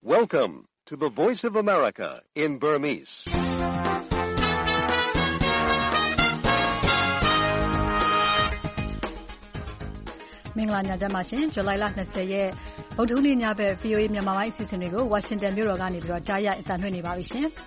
Welcome to the Voice of America in Burmese. ။မင်္ဂလာညချမ်းပါရှင်။ဇူလိုင်လ20ရက်ဗုဒ္ဓဟူးနေ့ညဘက် VOA မြန်မာပိုင်းအစီအစဉ်တွေကိုဝါရှင်တန်မြို့တော်ကနေပြီးတော့ကြားရအသံလွှင့်နေပါပြီရှင်။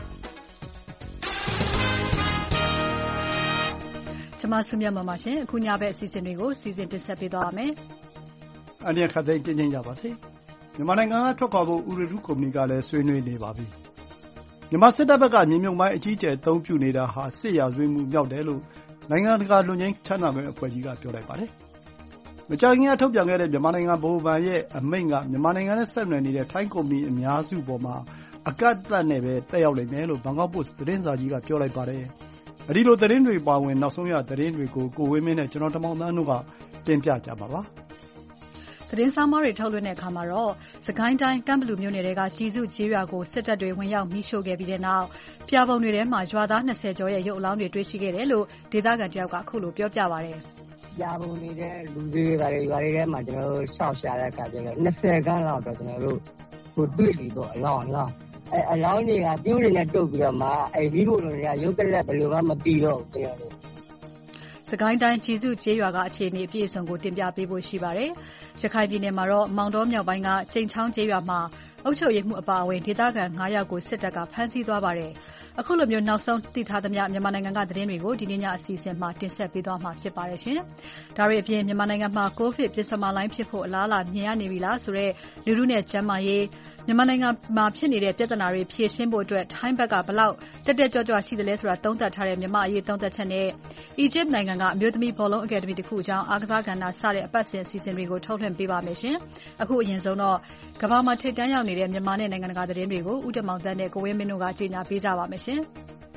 ကျွန်မဆုမြတ်ပါရှင်။အခုညဘက်အစီအစဉ်တွေကိုစီစဉ်တင်ဆက်ပေးသွားပါမယ်။အနည်းခသိန်းကျင်းကြပါစေ။မြန်မာနိုင်ငံကထွက်ခွာဖို့ဥရတုကုမ္ပဏီကလည်းဆွေးနွေးနေပါပြီ။မြန်မာစစ်တပ်ဘက်ကမြေမြုပ်မိုင်းအကြီးအကျယ်အသုံးပြုနေတာဟာစစ်ရာဇဝတ်မှုမြောက်တယ်လို့နိုင်ငံတကာလွတ်ငြိမ်းချမ်းသာခွင့်အဖွဲ့ကြီးကပြောလိုက်ပါတယ်။မကြာခင်ကထုတ်ပြန်ခဲ့တဲ့မြန်မာနိုင်ငံဗဟိုဘဏ်ရဲ့အမိန့်ကမြန်မာနိုင်ငံနဲ့ဆက်နွယ်နေတဲ့ထိုင်းကုမ္ပဏီအများစုပေါ်မှာအကန့်အသတ်နဲ့ပဲသက်ရောက်လိမ့်မယ်လို့ဘန်ကောက်ပို့စ်သတင်းစာကြီးကပြောလိုက်ပါတယ်။အဲဒီလိုသတင်းတွေပါဝင်နောက်ဆုံးရသတင်းတွေကိုကိုဝင်းမင်းနဲ့ကျွန်တော်တမောင်သန်းတို့ကတင်ပြကြပါပါ။သတင်းဆောင်မတွေထုတ်လွှင့်တဲ့အခါမှာတော့စကိုင်းတိုင်းကမ်ဘလူမြို့နယ်တွေကကြီးစုကျေးရွာကိုစစ်တပ်တွေဝင်ရောက်မိရှို့ခဲ့ပြီးတဲ့နောက်ပြာပုံတွေထဲမှာရွာသား20ကျော်ရဲ့ရုပ်အလောင်းတွေတွေ့ရှိခဲ့တယ်လို့ဒေသခံတယောက်ကအခုလိုပြောပြပါတယ်။ပြာပုံနေတဲ့လူတွေကရွာတွေထဲမှာကျွန်တော်တို့ရှောက်ရှာတဲ့အခါကျတော့20ခန်းလောက်တော့ကျွန်တော်တို့ကိုတွေ့ပြီပေါ့အလောင်းအလောင်းတွေကပြိုးတွေနဲ့တုပ်ပြီးတော့မှဒီလိုတွေကရုပ်ကလက်ဘယ်လိုမှမပြီးတော့ကျွန်တော်တို့စကိုင်းတိုင်းကြီးစုကျေးရွာကအခြေအနေအပြည့်အစုံကိုတင်ပြပေးဖို့ရှိပါတယ်။ရခိုင်ပြည်နယ်မှာတော့မောင်တောမြောက်ပိုင်းကကျိန်ချောင်းကျေးရွာမှာအုပ်ချုပ်ရေးမှုအပါအဝင်ဒေသခံ9ယောက်ကိုစစ်တပ်ကဖမ်းဆီးသွားပါတယ်။အခုလိုမျိုးနောက်ဆုံးသိထားသမျှမြန်မာနိုင်ငံကသတင်းတွေကိုဒီနေ့ညအစီအစဉ်မှာတင်ဆက်ပေးသွားမှာဖြစ်ပါတယ်ရှင်။ဒါတွေအပြင်မြန်မာနိုင်ငံမှာကိုဗစ်ပြင်စမလိုင်းဖြစ်ဖို့အလားအလာမြင်ရနေပြီလားဆိုတော့လူထုနဲ့ကျန်းမာရေးမြန်မာနိုင်ငံမှာဖြစ်နေတဲ့ပြဿနာတွေဖြေရှင်းဖို့အတွက်ထိုင်းဘက်ကဘလောက်တက်တက်ကြွကြွရှိတယ်လဲဆိုတာသုံးသပ်ထားတဲ့မြန်မာအရေးသုံးသပ်ချက်နဲ့အီဂျစ်နိုင်ငံကအမျိုးသမီးဘောလုံးအကယ်ဒမီတစ်ခုအကြောင်းအားကစားကဏ္ဍစတဲ့အပတ်စဉ်အစီအစဉ်တွေကိုထုတ်လွှင့်ပေးပါမယ်ရှင်။အခုအရင်ဆုံးတော့ကမ္ဘာမှာထိပ်တန်းရောက်နေတဲ့မြန်မာနဲ့နိုင်ငံတကာသတင်းတွေကိုဦးတင်မောင်သန်းနဲ့ကိုဝင်းမင်းတို့ကကြေညာပေးကြပါမယ်ရှင်။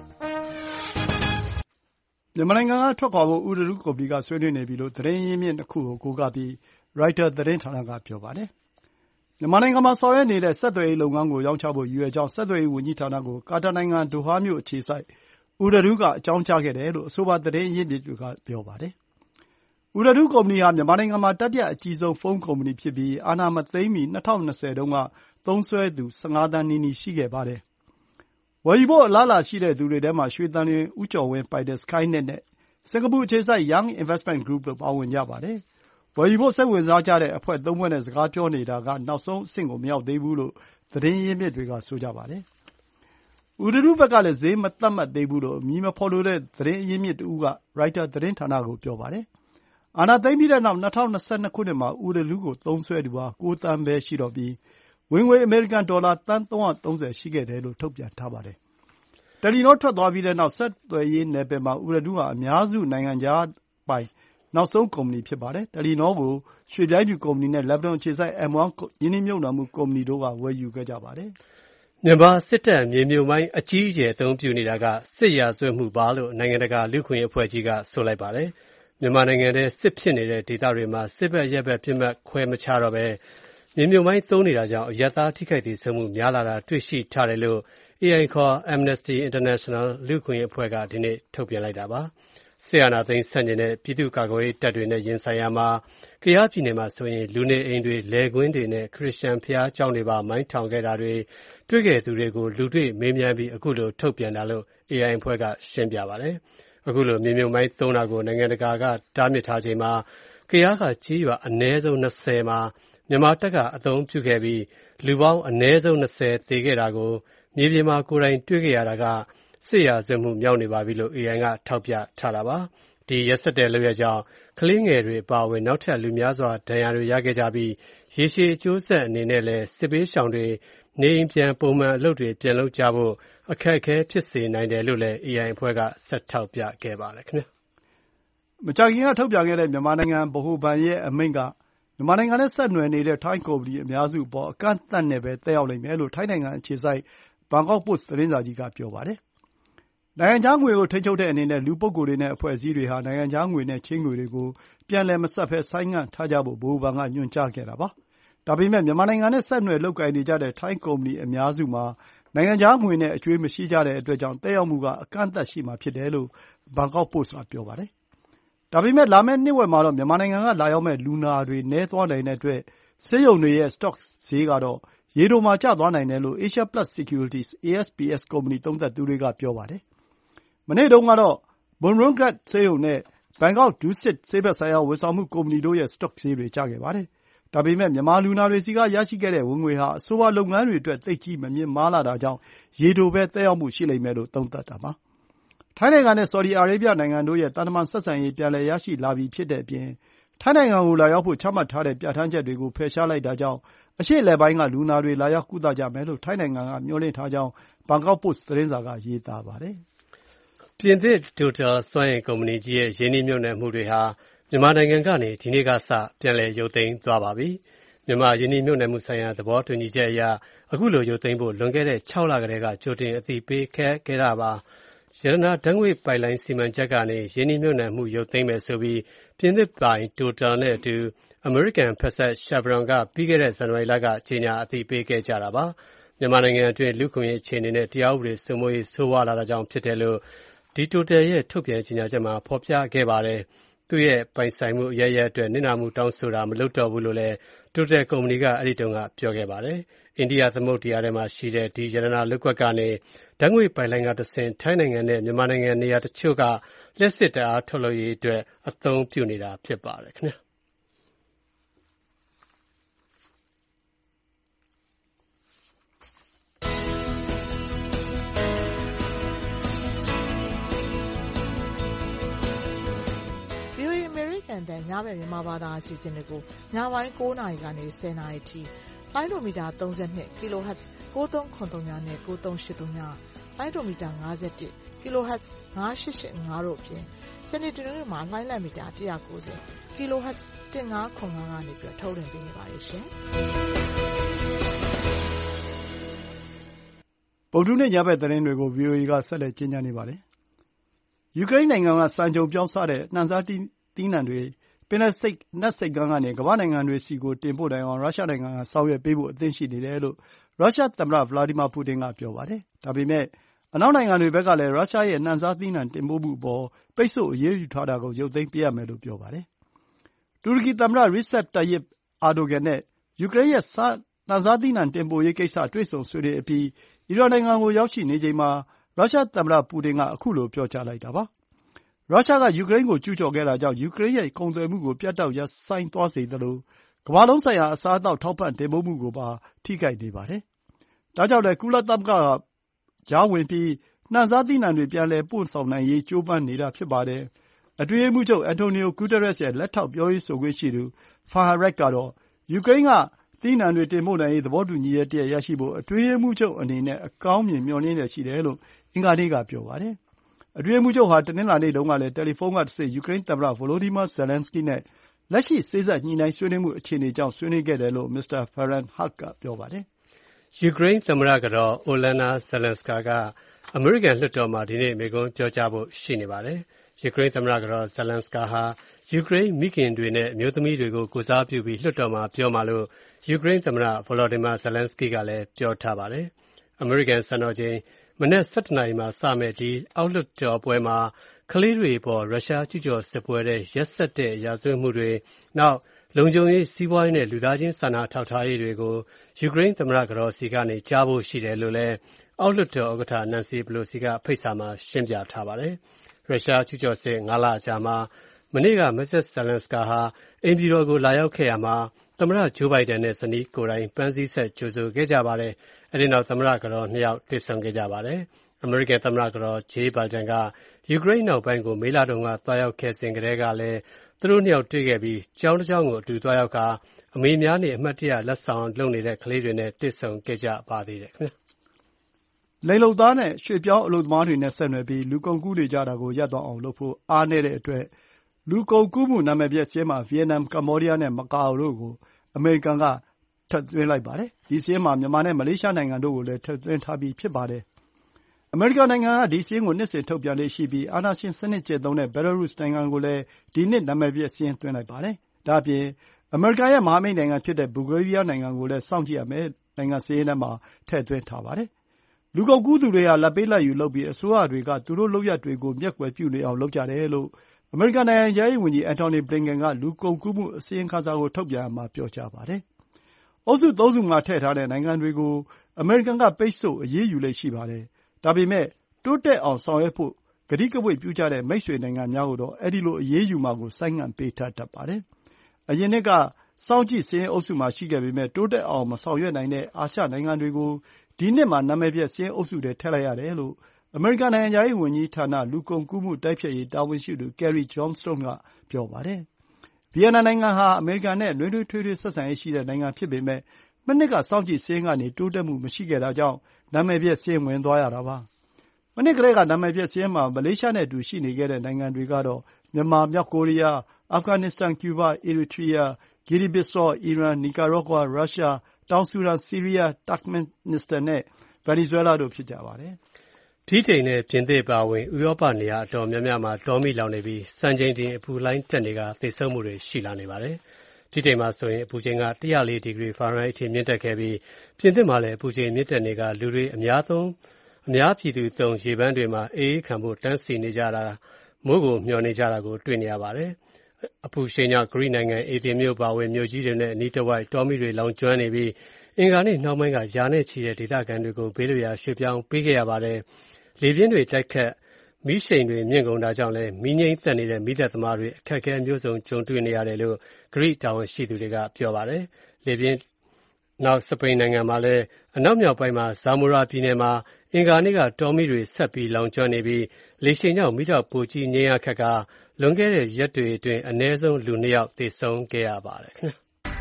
မြန်မာနိုင်ငံကထွက်ခွာဖို့ဥရတုကုမ္ပဏီကဆွေးနွေးနေပြီလို့သတင်းရင်းမြစ်တစ်ခုကိုကိုးကားပြီး Reuters သတင်းဌာနကပြောပါတယ်။မြန်မာနိုင်ငံမှာဆောင်ရွက်နေတဲ့ဆက်သွယ်ရေးလုပ်ငန်းကိုရောင်းချဖို့ရည်ရွယ်ကြောင်းဆက်သွယ်ရေးဝန်ကြီးဌာနကိုကာတာနိုင်ငံဒိုဟာမြို့အခြေစိုက်ဥရတုကအကြောင်းကြားခဲ့တယ်လို့အဆိုပါသတင်းရင်းမြစ်တွေကပြောပါတယ်။ဥရတုကုမ္ပဏီဟာမြန်မာနိုင်ငံမှာတတိယအကြီးဆုံးဖုန်းကုမ္ပဏီဖြစ်ပြီးအာဏာမသိမ်းမီ2020တုန်းကသုံးစွဲသူ15သန်းနီးနီးရှိခဲ့ပါတယ်။ဝယ်ယူဖို့အလားအလာရှိတဲ့သူတွေထဲမှာရွှေသံလွင်ဦးကျော်ဝင်းပိုင်တဲ့ Skynet နဲ့စင်ကာပူအခြေစိုက် Young Investment Group တို့ပါဝင်ကြပါတယ်။ဝယ်ယူဖို့စိတ်ဝင်စားကြတဲ့အဖွဲ့3ဖွဲ့နဲ့စကားပြောနေတာကနောက်ဆုံးအဆင့်ကိုမရောက်သေးဘူးလို့သတင်းရင်းမြစ်တွေကဆိုကြပါတယ်။ဥရတုဘက်ကလည်းဈေးမသတ်မှတ်သေးဘူးလို့အမည်မဖော်လိုတဲ့သတင်းရင်းမြစ်တဦးက Reuters သတင်းဌာနကိုပြောပါတယ်။အာဏာသိမ်းပြီးတဲ့နောက်2022ခုနှစ်မှာဥရတုကိုသုံးစွဲသူဟာ9သန်းပဲရှိတော့ပြီးဝင်ငွေအမေရိကန်ဒေါ်လာသန်း330ရှိခဲ့တယ်လို့ထုတ်ပြန်ထားပါတယ်။တယ်လီနောထွက်သွားပြီးတဲ့နောက်ဆက်သွယ်ရေးနယ်ပယ်မှာဥရတုဟာအများစုနိုင်ငံခြားပိုင်နောက်ဆုံးကုမ္ပဏီဖြစ်ပါတယ်။တယ်လီနောကိုရွှေပြိုင်းဖြူကုမ္ပဏီနဲ့လက်ဘနွန်အခြေစိုက် M1 ရင်းနှီးမြှုပ်နှံမှုကုမ္ပဏီတို့ကဝယ်ယူခဲ့ကြပါတယ်။မြန်မာစစ်တပ်မြေမြုပ်မိုင်းအကြီးအကျယ်အသုံးပြုနေတာကစစ်ရာဇဝတ်မှုပါလို့နိုင်ငံတကာလူ့အခွင့်အရေးအဖွဲ့ကြီးကဆိုလိုက်ပါတယ်။မြန်မာနိုင်ငံထဲစစ်ဖြစ်နေတဲ့ဒေသတွေမှာစစ်ဘက်ရက်ဘက်ပြစ်မှတ်ခွဲမခြားတော့ဘဲမြေမြုပ်မိုင်းသုံးနေတာကြောင့်အရပ်သားထိခိုက်ဒေဆုံးမှုများလာတာတွေ့ရှိထားတယ်လို့ AI ခေါ် Amnesty International လူ့အခွင့်အရေးအဖွဲ့ကဒီနေ့ထုတ်ပြန်လိုက်တာပါ။စစ်အာဏာသိမ်းဆန့်ကျင်တဲ့ပြည်သူ့ကာကွယ်ရေးတပ်တွေနဲ့ရင်ဆိုင်ရာမှာကယားပြည်နယ်မှာဆိုရင်လူနေအိမ်တွေလယ်ကွင်းတွေနဲ့ခရစ်ယာန်ဘုရားကျောင်းတွေပါမိုင်းထောင်ခဲ့တာတွေတွေ့ခဲ့သူတွေကိုလူတွေ့မေးမြန်းပြီးအခုလိုထုတ်ပြန်တာလို့ AI အဖွဲ့ကရှင်းပြပါတယ်။အခုလိုမြေမြုပ်မိုင်းသုံးတာကိုနိုင်ငံတကာကတားမြစ်ထားချိန်မှာကယားကကြေးရွာအနည်းဆုံး20မှာမြန်မာတပ်ကအသုံးပြုခဲ့ပြီးလူပေါင်းအနည်းဆုံး20သေခဲ့တာကိုမြေပြင်မှာကိုယ်တိုင်တွေ့ခဲ့ရတာကစစ်ရာဇဝတ်မှုမြောက်နေပါပြီလို့ AI ကထောက်ပြထားတာပါ။ဒီရက်စက်တဲ့လုပ်ရပ်ကြောင့်ကလေးငယ်တွေအပါအဝင်နောက်ထပ်လူများစွာဒဏ်ရာတွေရခဲ့ကြပြီးရေရှည်အကျိုးဆက်အနေနဲ့လည်းစစ်ပေးရှောင်တွေနေအိမ်ပြန်ပုံမှန်အလုပ်တွေပြန်လုပ်ကြဖို့အခက်အခဲဖြစ်စေနိုင်တယ်လို့လည်း AI အဖွဲ့ကဆက်ထောက်ပြခဲ့ပါတယ်ခင်ဗျာ။မကြာခင်ကထုတ်ပြန်ခဲ့တဲ့မြန်မာနိုင်ငံဗဟိုဘဏ်ရဲ့အမိန့်ကမြန်မာနိုင်ငံနဲ့ဆက်နွယ်နေတဲ့ထိုင်းကုမ္ပဏီအများစုအပေါ်အကန့်အသတ်နဲ့ပဲသက်ရောက်လိမ့်မယ်လို့ထိုင်းနိုင်ငံအခြေစိုက်ဘန်ကောက်ပို့စ်သတင်းစာကြီးကပြောပါတယ်။နိုင်ငံခြားငွေကိုထိန်းချုပ်တဲ့အနေနဲ့လူပုဂ္ဂိုလ်တွေနဲ့အဖွဲ့အစည်းတွေဟာနိုင်ငံခြားငွေနဲ့ချေးငွေတွေကိုပြန်လည်မဆပ်ဘဲဆိုင်းငံ့ထားကြဖို့ဗဟိုဘဏ်ကညွှန်ကြားခဲ့တာပါ။ဒါပေမဲ့မြန်မာနိုင်ငံနဲ့ဆက်နွယ်လုပ်ကိုင်နေကြတဲ့ထိုင်းကုမ္ပဏီအများစုမှာနိုင်ငံခြားငွေနဲ့အကြွေးမရှိကြတဲ့အတွက်ကြောင့်သက်ရောက်မှုကအကန့်အသတ်ရှိမှာဖြစ်တယ်လို့ဘန်ကောက်ပို့စ်ကပြောပါတယ်။ဒါပေမဲ့လာမယ့်နှစ်ဝက်မှာတော့မြန်မာနိုင်ငံကလာရောက်မယ့်လူနာတွေနည်းသွားနိုင်တဲ့အတွက်ဆေးရုံတွေရဲ့စတော့ဈေးကတော့ရေတိုမှာကျသွားနိုင်တယ်လို့ Asia Plus Securities ASPS ကုမ္ပဏီသုံးသပ်သူတွေကပြောပါတယ်။မနေ့တုန်းကတော့ Bumrungrad ဆေးရုံနဲ့ Bangkok Dusit ဆေးဘက်ဆိုင်ရာဝန်ဆောင်မှုကုမ္ပဏီတို့ရဲ့စတော့ဈေးတွေကျခဲ့ပါတယ်။ဒါပေမဲ့မြန်မာလူနာတွေဆီကရရှိခဲ့တဲ့ဝင်ငွေဟာအဆိုပါလုပ်ငန်းတွေအတွက်သိပ်ကြီးမမြင့်မားလှတာကြောင့်ရေတိုပဲသက်ရောက်မှုရှိလိမ့်မယ်လို့သုံးသပ်တာပါ။ထိုင်းနိုင်ငံနဲ့ဆော်ဒီအာရေဗျနိုင်ငံတို့ရဲ့သံတမန်ဆက်ဆံရေးပြန်လည်ရရှိလာပြီဖြစ်တဲ့အပြင်ထိုင်းနိုင်ငံကိုလာရောက်ဖို့ချမှတ်ထားတဲ့ပြဌာန်းချက်တွေကိုဖယ်ရှားလိုက်တာကြောင့်အရှေ့အလယ်ပိုင်းကလူနာတွေလာရောက်ကုသကြမယ်လို့ထိုင်းနိုင်ငံကမျှော်လင့်ထားကြောင်း Bangkok Post သတင်းစာကရေးသားပါတယ်။ပြင်သစ် Total စွမ်းအင်ကုမ္ပဏီကြီးရဲ့ရင်းနှီးမြှုပ်နှံမှုတွေဟာမြန်မာနိုင်ငံကနေဒီနေ့ကစပြန်လည်ရုပ်သိမ်းသွားပါပြီ။မြန်မာရင်းနှီးမြှုပ်နှံမှုဆိုင်ရာသဘောတူညီချက်အရအခုလိုရုပ်သိမ်းဖို့လွန်ခဲ့တဲ့6 လကတည်းကကြိုတင်အသိပေးခဲ့တာပါ။ရတနာဓာတ်ငွေ့ပိုက်လိုင်းစီမံချက်ကနေရင်းနှီးမြှုပ်နှံမှုရုပ်သိမ်းမယ်ဆိုပြီးပြင်သစ်ပိုင် Total နဲ့အတူအမေရိကန်ဖက်စပ် Chevron ကပြီးခဲ့တဲ့ဇန်နဝါရီလကကြေညာအသိပေးခဲ့ကြတာပါ။မြန်မာနိုင်ငံအတွင်းလူ့အခွင့်အရေးအခြေအနေနဲ့တရားဥပဒေစိုးမိုးရေးဆိုးဝါးလာတာကြောင့်ဖြစ်တယ်လို့ဒီ Total ရဲ့ထုတ်ပြန်ကြေညာချက်မှာဖော်ပြခဲ့ပါတယ်။သူ့ရဲ့ပိုင်ဆိုင်မှုအရပ်ရပ်အတွက်နစ်နာမှုတောင်းဆိုတာမလုပ်တော့ဘူးလို့လည်း Total ကုမ္ပဏီကအဲဒီတုန်းကပြောခဲ့ပါတယ်။အိန္ဒိယသမုဒ္ဒရာထဲမှာရှိတဲ့ဒီရတနာလုပ်ကွက်ကနေဓာတ်ငွေ့ပိုက်လိုင်းကတဆင့်ထိုင်းနိုင်ငံနဲ့မြန်မာနိုင်ငံနေရာတချို့ကလျှပ်စစ်ဓာတ်အားထုတ်လုပ်ရေးအတွက်အသုံးပြုနေတာဖြစ်ပါတယ်ခင်ဗျာ။ VOA အမေရိကန်တန်ညဘက်မြန်မာဘာသာအစီအစဉ်တွေကိုညပိုင်း9 နာရီကနေ 10 နာရီထိလိုင်းဒိုမီတာ32 kHz 9393နဲ့9383လိုင်းဒိုမီတာ51 kHz 9885တို့အပြင်စနေတနင်္ဂနွေမှာလိုင်းလံမီတာ190 kHz 1505ကနေပြီးထုတ်လွှင့်ပေးနေပါတယ်ရှင်။ဗုဒ္ဓဟူးနေ့ညဘက်သတင်းတွေကို VOA ကဆက်လက်ကြီးညာနေပါတယ်။ယူကရိန်းနိုင်ငံကစံကြုံပြောင်းစားတဲ့နှံစားသီးနှံတွေပင်လယ်နက်ဆိပ်ကမ်းကနေကမ္ဘာ့နိုင်ငံတွေဆီကိုတင်ပို့နိုင်အောင်ရုရှားနိုင်ငံကဆောင်ရွက်ပေးဖို့အသင့်ရှိနေတယ်လို့ရုရှားသမ္မတ Vladimir Putin ကပြောပါတယ်။ဒါပေမဲ့အနောက်နိုင်ငံတွေဘက်ကလည်းရုရှားရဲ့နှံစားသီးနှံတင်ပို့မှုအပေါ်ပိတ်ဆို့အရေးယူထားတာကိုရုပ်သိမ်းပေးရမယ်လို့ပြောပါတယ်။တူရကီသမ္မတ Recep Tayyip Erdogan နဲ့ယူကရိန်းရဲ့နှံစားသီးနှံတင်ပို့ရေးကိစ္စတွေ့ဆုံဆွေးနွေးအပြီးအီရန်နိုင်ငံကိုရောက်ရှိနေချိန်မှာရုရှားသမ္မတပူတင်ကအခုလိုပြောကြားလိုက်တာပါ။ရုရှားကယူကရိန်းကိုကျူးကျော်ခဲ့တာကြောင့်ယူကရိန်းရဲ့ကုန်သွယ်မှုကိုပြတ်တောက်ရပ်ဆိုင်းသွားစေသလိုကမ္ဘာလုံးဆိုင်ရာအစားအသောက်ထောက်ပံ့တင်ပို့မှုကိုပါထိခိုက်နေပါတယ်။ဒါကြောင့်လည်းကုလသမဂ္ဂကကြားဝင်ပြီးနှံစားသီးနှံတွေပြန်လည်ပို့ဆောင်နိုင်ရေးကြိုးပမ်းနေတာဖြစ်ပါတယ်။အတွင်းရေးမှူးချုပ် Antonio Guterres ရဲ့လက်ထောက်ပြောရေးဆိုခွင့်ရှိသူ Farhan Haq ကတော့ယူကရိန်းကသီးနှံတွေတင်ပို့နိုင်ရေးသဘောတူညီချက်တရပ်ရရှိဖို့အတွင်းရေးမှူးချုပ်အနေနဲ့အကောင်းမြင်မျှော်လင့်လျက်ရှိတယ်လို့အင်္ဂါနေ့ကပြောပါတယ်။အတွင်းရေးမှူးချုပ်ဟာတနင်္လာနေ့တုန်းကလည်းတယ်လီဖုန်းကတဆင့်ယူကရိန်းသမ္မတ Volodymyr Zelenskyy နဲ့လက်ရှိစေ့စပ်ညှိနှိုင်းဆွေးနွေးမှုအခြေအနေကြောင့်ဆွေးနွေးခဲ့တယ်လို့ Mr. Farhan Haq ကပြောပါတယ်။ယူကရိန်းသမ္မတကတော် Olena Zelenska ကအမေရိကန်လွှတ်တော်မှာဒီနေ့မိန့်ခွန်းပြောကြားဖို့ရှိနေပါတယ်။ယူကရိန်းသမ္မတကတော် Zelenska ဟာယူကရိန်းမိခင်တွေနဲ့အမျိုးသမီးတွေကိုကိုယ်စားပြုပြီးလွှတ်တော်မှာပြောမှာလို့ယူကရိန်းသမ္မတ Volodymyr Zelenskyy ကလည်းပြောထားပါတယ်။အမေရိကန်စံတော်ချိန်မနက်17 နာရီမှာစမယ့်ဒီအောက်လွှတ်တော်ပွဲမှာကလေးတွေအပေါ်ရုရှားကျူးကျော်စစ်ပွဲတဲ့ရက်စက်တဲ့ရာဇဝတ်မှုတွေနောက်လုံခြုံရေးစီးပွားရေးနဲ့လူသားချင်းစာနာထောက်ထားရေးတွေကိုယူကရိန်းသမ္မတကတော်စီကနေကြားဖို့ရှိတယ်လို့လည်းအောက်လွှတ်တော်ဥက္ကဋ္ဌ Nancy Pelosi ကဖိတ်စာမှာရှင်းပြထားပါတယ်။ရုရှားကျူးကျော်စစ်5 လအကြာမှာမနေ့က Mrs. Zelenska ဟာအိမ်ဖြူတော်ကိုလာရောက်ခဲ့ရာမှာသမ္မတ Joe Biden နဲ့ဇနီးကိုယ်တိုင်ပန်းစည်းဆက်ကြိုဆိုခဲ့ကြပါတယ်။အဲဒီနောက်သမ္မတကတော်2 ယောက်တွေ့ဆုံခဲ့ကြပါတယ်။အမေရိကန်သမ္မတကတော် Jill Biden ကယူကရိန်းနောက်ပိုင်းကိုမေလတုန်းကသွားရောက်ခဲ့စဉ်ကတည်းကလည်းသူတို့2 ယောက်တွေ့ခဲ့ပြီးကျောင်းတစ်ကျောင်းကိုအတူသွားရောက်ကာအမေများနေအမှတ်တရလက်ဆောင်လုပ်နေတဲ့ကလေးတွေနဲ့တွေ့ဆုံခဲ့ကြပါသေးတယ်ခင်ဗျာ။လိင်လုပ်သားနဲ့ရွှေ့ပြောင်းအလုပ်သမားတွေနဲ့ဆက်နွယ်ပြီးလူကုန်ကူးနေကြတာကိုရပ်သွားအောင်လုပ်ဖို့အားနည်းတဲ့အတွက်လူကုန်ကူးမှုနာမည်ပျက်စာရင်းမှာဗီယက်နမ်၊ကမ္ဘောဒီးယားနဲ့မကာအိုတို့ကိုအမေရိကန်ကထည့်သွင်းလိုက်ပါတယ်။ဒီစာရင်းမှာမြန်မာနဲ့မလေးရှားနိုင်ငံတို့ကိုလည်းထည့်သွင်းထားပြီးဖြစ်ပါတယ်။အမေရိကန်နိုင်ငံကဒီစာရင်းကိုနှစ်စဉ်ထုတ်ပြန်လေ့ရှိပြီးအာဏာရှင်စနစ်ကျင့်သုံးတဲ့ဘဲလားရုစ်နိုင်ငံကိုလည်းဒီနှစ်နာမည်ပျက်စာရင်းသွင်းလိုက်ပါတယ်။ဒါ့အပြင်အမေရိကန်ရဲ့မဟာမိတ်နိုင်ငံဖြစ်တဲ့ဘူဂေးရီးယားနိုင်ငံကိုလည်းစောင့်ကြည့်ရမယ့်နိုင်ငံစာရင်းထဲမှာထည့်သွင်းထားပါတယ်။လူကုန်ကူးသူတွေဟာလာဘ်ပေးလာဘ်ယူလုပ်ပြီးအစိုးရတွေကသူတို့လုပ်ရပ်တွေကိုမျက်ကွယ်ပြုနေအောင်လုပ်ကြတယ်လို့အမေရိကန်နိုင်ငံခြားရေးဝန်ကြီး Antony Blinken ကလူကုန်ကူးမှုအစီရင်ခံစာကိုထုတ်ပြန်ရာမှာပြောကြားပါတယ်။အုပ်စု ၃ စုမှာထည့်ထားတဲ့နိုင်ငံတွေကိုအမေရိကန်ကပိတ်ဆို့အရေးယူလေ့ရှိပါတယ်။ဒါပေမဲ့တိုးတက်အောင်ဆောင်ရွက်ဖို့ကတိကဝတ်ပြုကြတဲ့မိတ်ဆွေနိုင်ငံများကိုတော့အဲဒီလိုအရေးယူမှာကိုဆိုင်းငံ့ပေးထားတတ်ပါတယ်။အရင်နှစ်ကစောင့်ကြည့်စာရင်းအုပ်စုမှာရှိခဲ့ပေမဲ့တိုးတက်အောင်မဆောင်ရွက်နိုင်တဲ့အာရှနိုင်ငံတွေကိုဒီနှစ်မှာနာမည်ပျက်စာရင်းအုပ်စုထဲထည့်လိုက်ရတယ်လို့အမေရိကန်နိုင်ငံခြားရေးဝန်ကြီးဌာနလူကုန်ကူးမှုတိုက်ဖျက်ရေးတာဝန်ရှိသူ Carrie Johnstone ကပြောပါတယ်။ဗီယက်နမ်နိုင်ငံဟာအမေရိကန်နဲ့နွေးနွေးထွေးထွေးဆက်ဆံရေးရှိတဲ့နိုင်ငံဖြစ်ပေမဲ့မနှစ်ကစောင့်ကြည့်စာရင်းကနေတိုးတက်မှုမရှိခဲ့တာကြောင့်နာမည်ပျက်စာရင်းဝင်သွားရတာပါ။မနှစ်ကတည်းကနာမည်ပျက်စာရင်းမှာမလေးရှားနဲ့အတူရှိနေခဲ့တဲ့နိုင်ငံတွေကတော့မြန်မာ၊မြောက်ကိုရီးယား၊အာဖဂန်နစ္စတန်၊ကျူးဘား၊အီရီထရီးယား၊ဂီနီဘစ်ဆော့၊အီရန်၊နီကာရာဂွာ၊ရုရှား၊တောင်ဆူဒန်၊ဆီးရီးယား၊တာ့ခ်မင်နစ္စတန်နဲ့ဗင်နီဇွဲလားတို့ဖြစ်ကြပါတယ်။ဗြိတိန်နဲ့ပြင်သစ်အပါအဝင်ဥရောပနေရာအတော်များများမှာတောမီးလောင်နေပြီးစံချိန်တင်အပူလှိုင်းတက်နေကာသေဆုံးမှုတွေရှိလာနေပါတယ်။ဗြိတိန်မှာဆိုရင်အပူချိန်က104ဒီဂရီဖာရင်ဟိုက်အထိမြင့်တက်ခဲ့ပြီးပြင်သစ်မှာလည်းအပူချိန်မြင့်တက်နေကာလူတွေအများပြည်သူသုံးရေပန်းတွေမှာအေးခံဖို့တန်းစီနေကြတာမိုးကိုမျှော်နေကြတာကိုတွေ့နေရပါတယ်။အပူရှိန်ကြောင့်ဂရိနိုင်ငံအေသင်မြို့ပါဝင်မြို့ကြီးတွေနဲ့အနီးတစ်ဝိုက်တောမီးတွေလောင်ကျွမ်းနေပြီးအင်္ဂါနေ့နှောင်းပိုင်းကရာနဲ့ချီတဲ့ဒေသခံတွေကိုဘေးလွတ်ရာရွှေ့ပြောင်းပေးခဲ့ရပါတယ်။လေပြင်းတွေတိုက်ခတ်မီးရှိန်တွေမြင့်ကုန်တာကြောင့်လည်းမီးငြိမ်းသက်နေတဲ့မီးသတ်သမားတွေအခက်အခဲမျိုးစုံကြုံတွေ့နေရတယ်လို့ဂရိတာဝန်ရှိသူတွေကပြောပါတယ်။လေပြင်းနောက်စပိန်နိုင်ငံမှာလည်းအနောက်မြောက်ပိုင်းမှာဇာမူရာပြည်နယ်မှာအင်္ဂါနေ့ကတောမီးတွေဆက်ပြီးလောင်ကျွမ်းနေပြီးလေရှိန်ကြောင့်မီးတောက်ပိုကြီးငြိမ်းရခက်ကလွန်ခဲ့တဲ့ရက်တွေအတွင်းအနည်းဆုံးလူ 2 ယောက်သေဆုံးခဲ့ရပါတယ်ခင်ဗျာ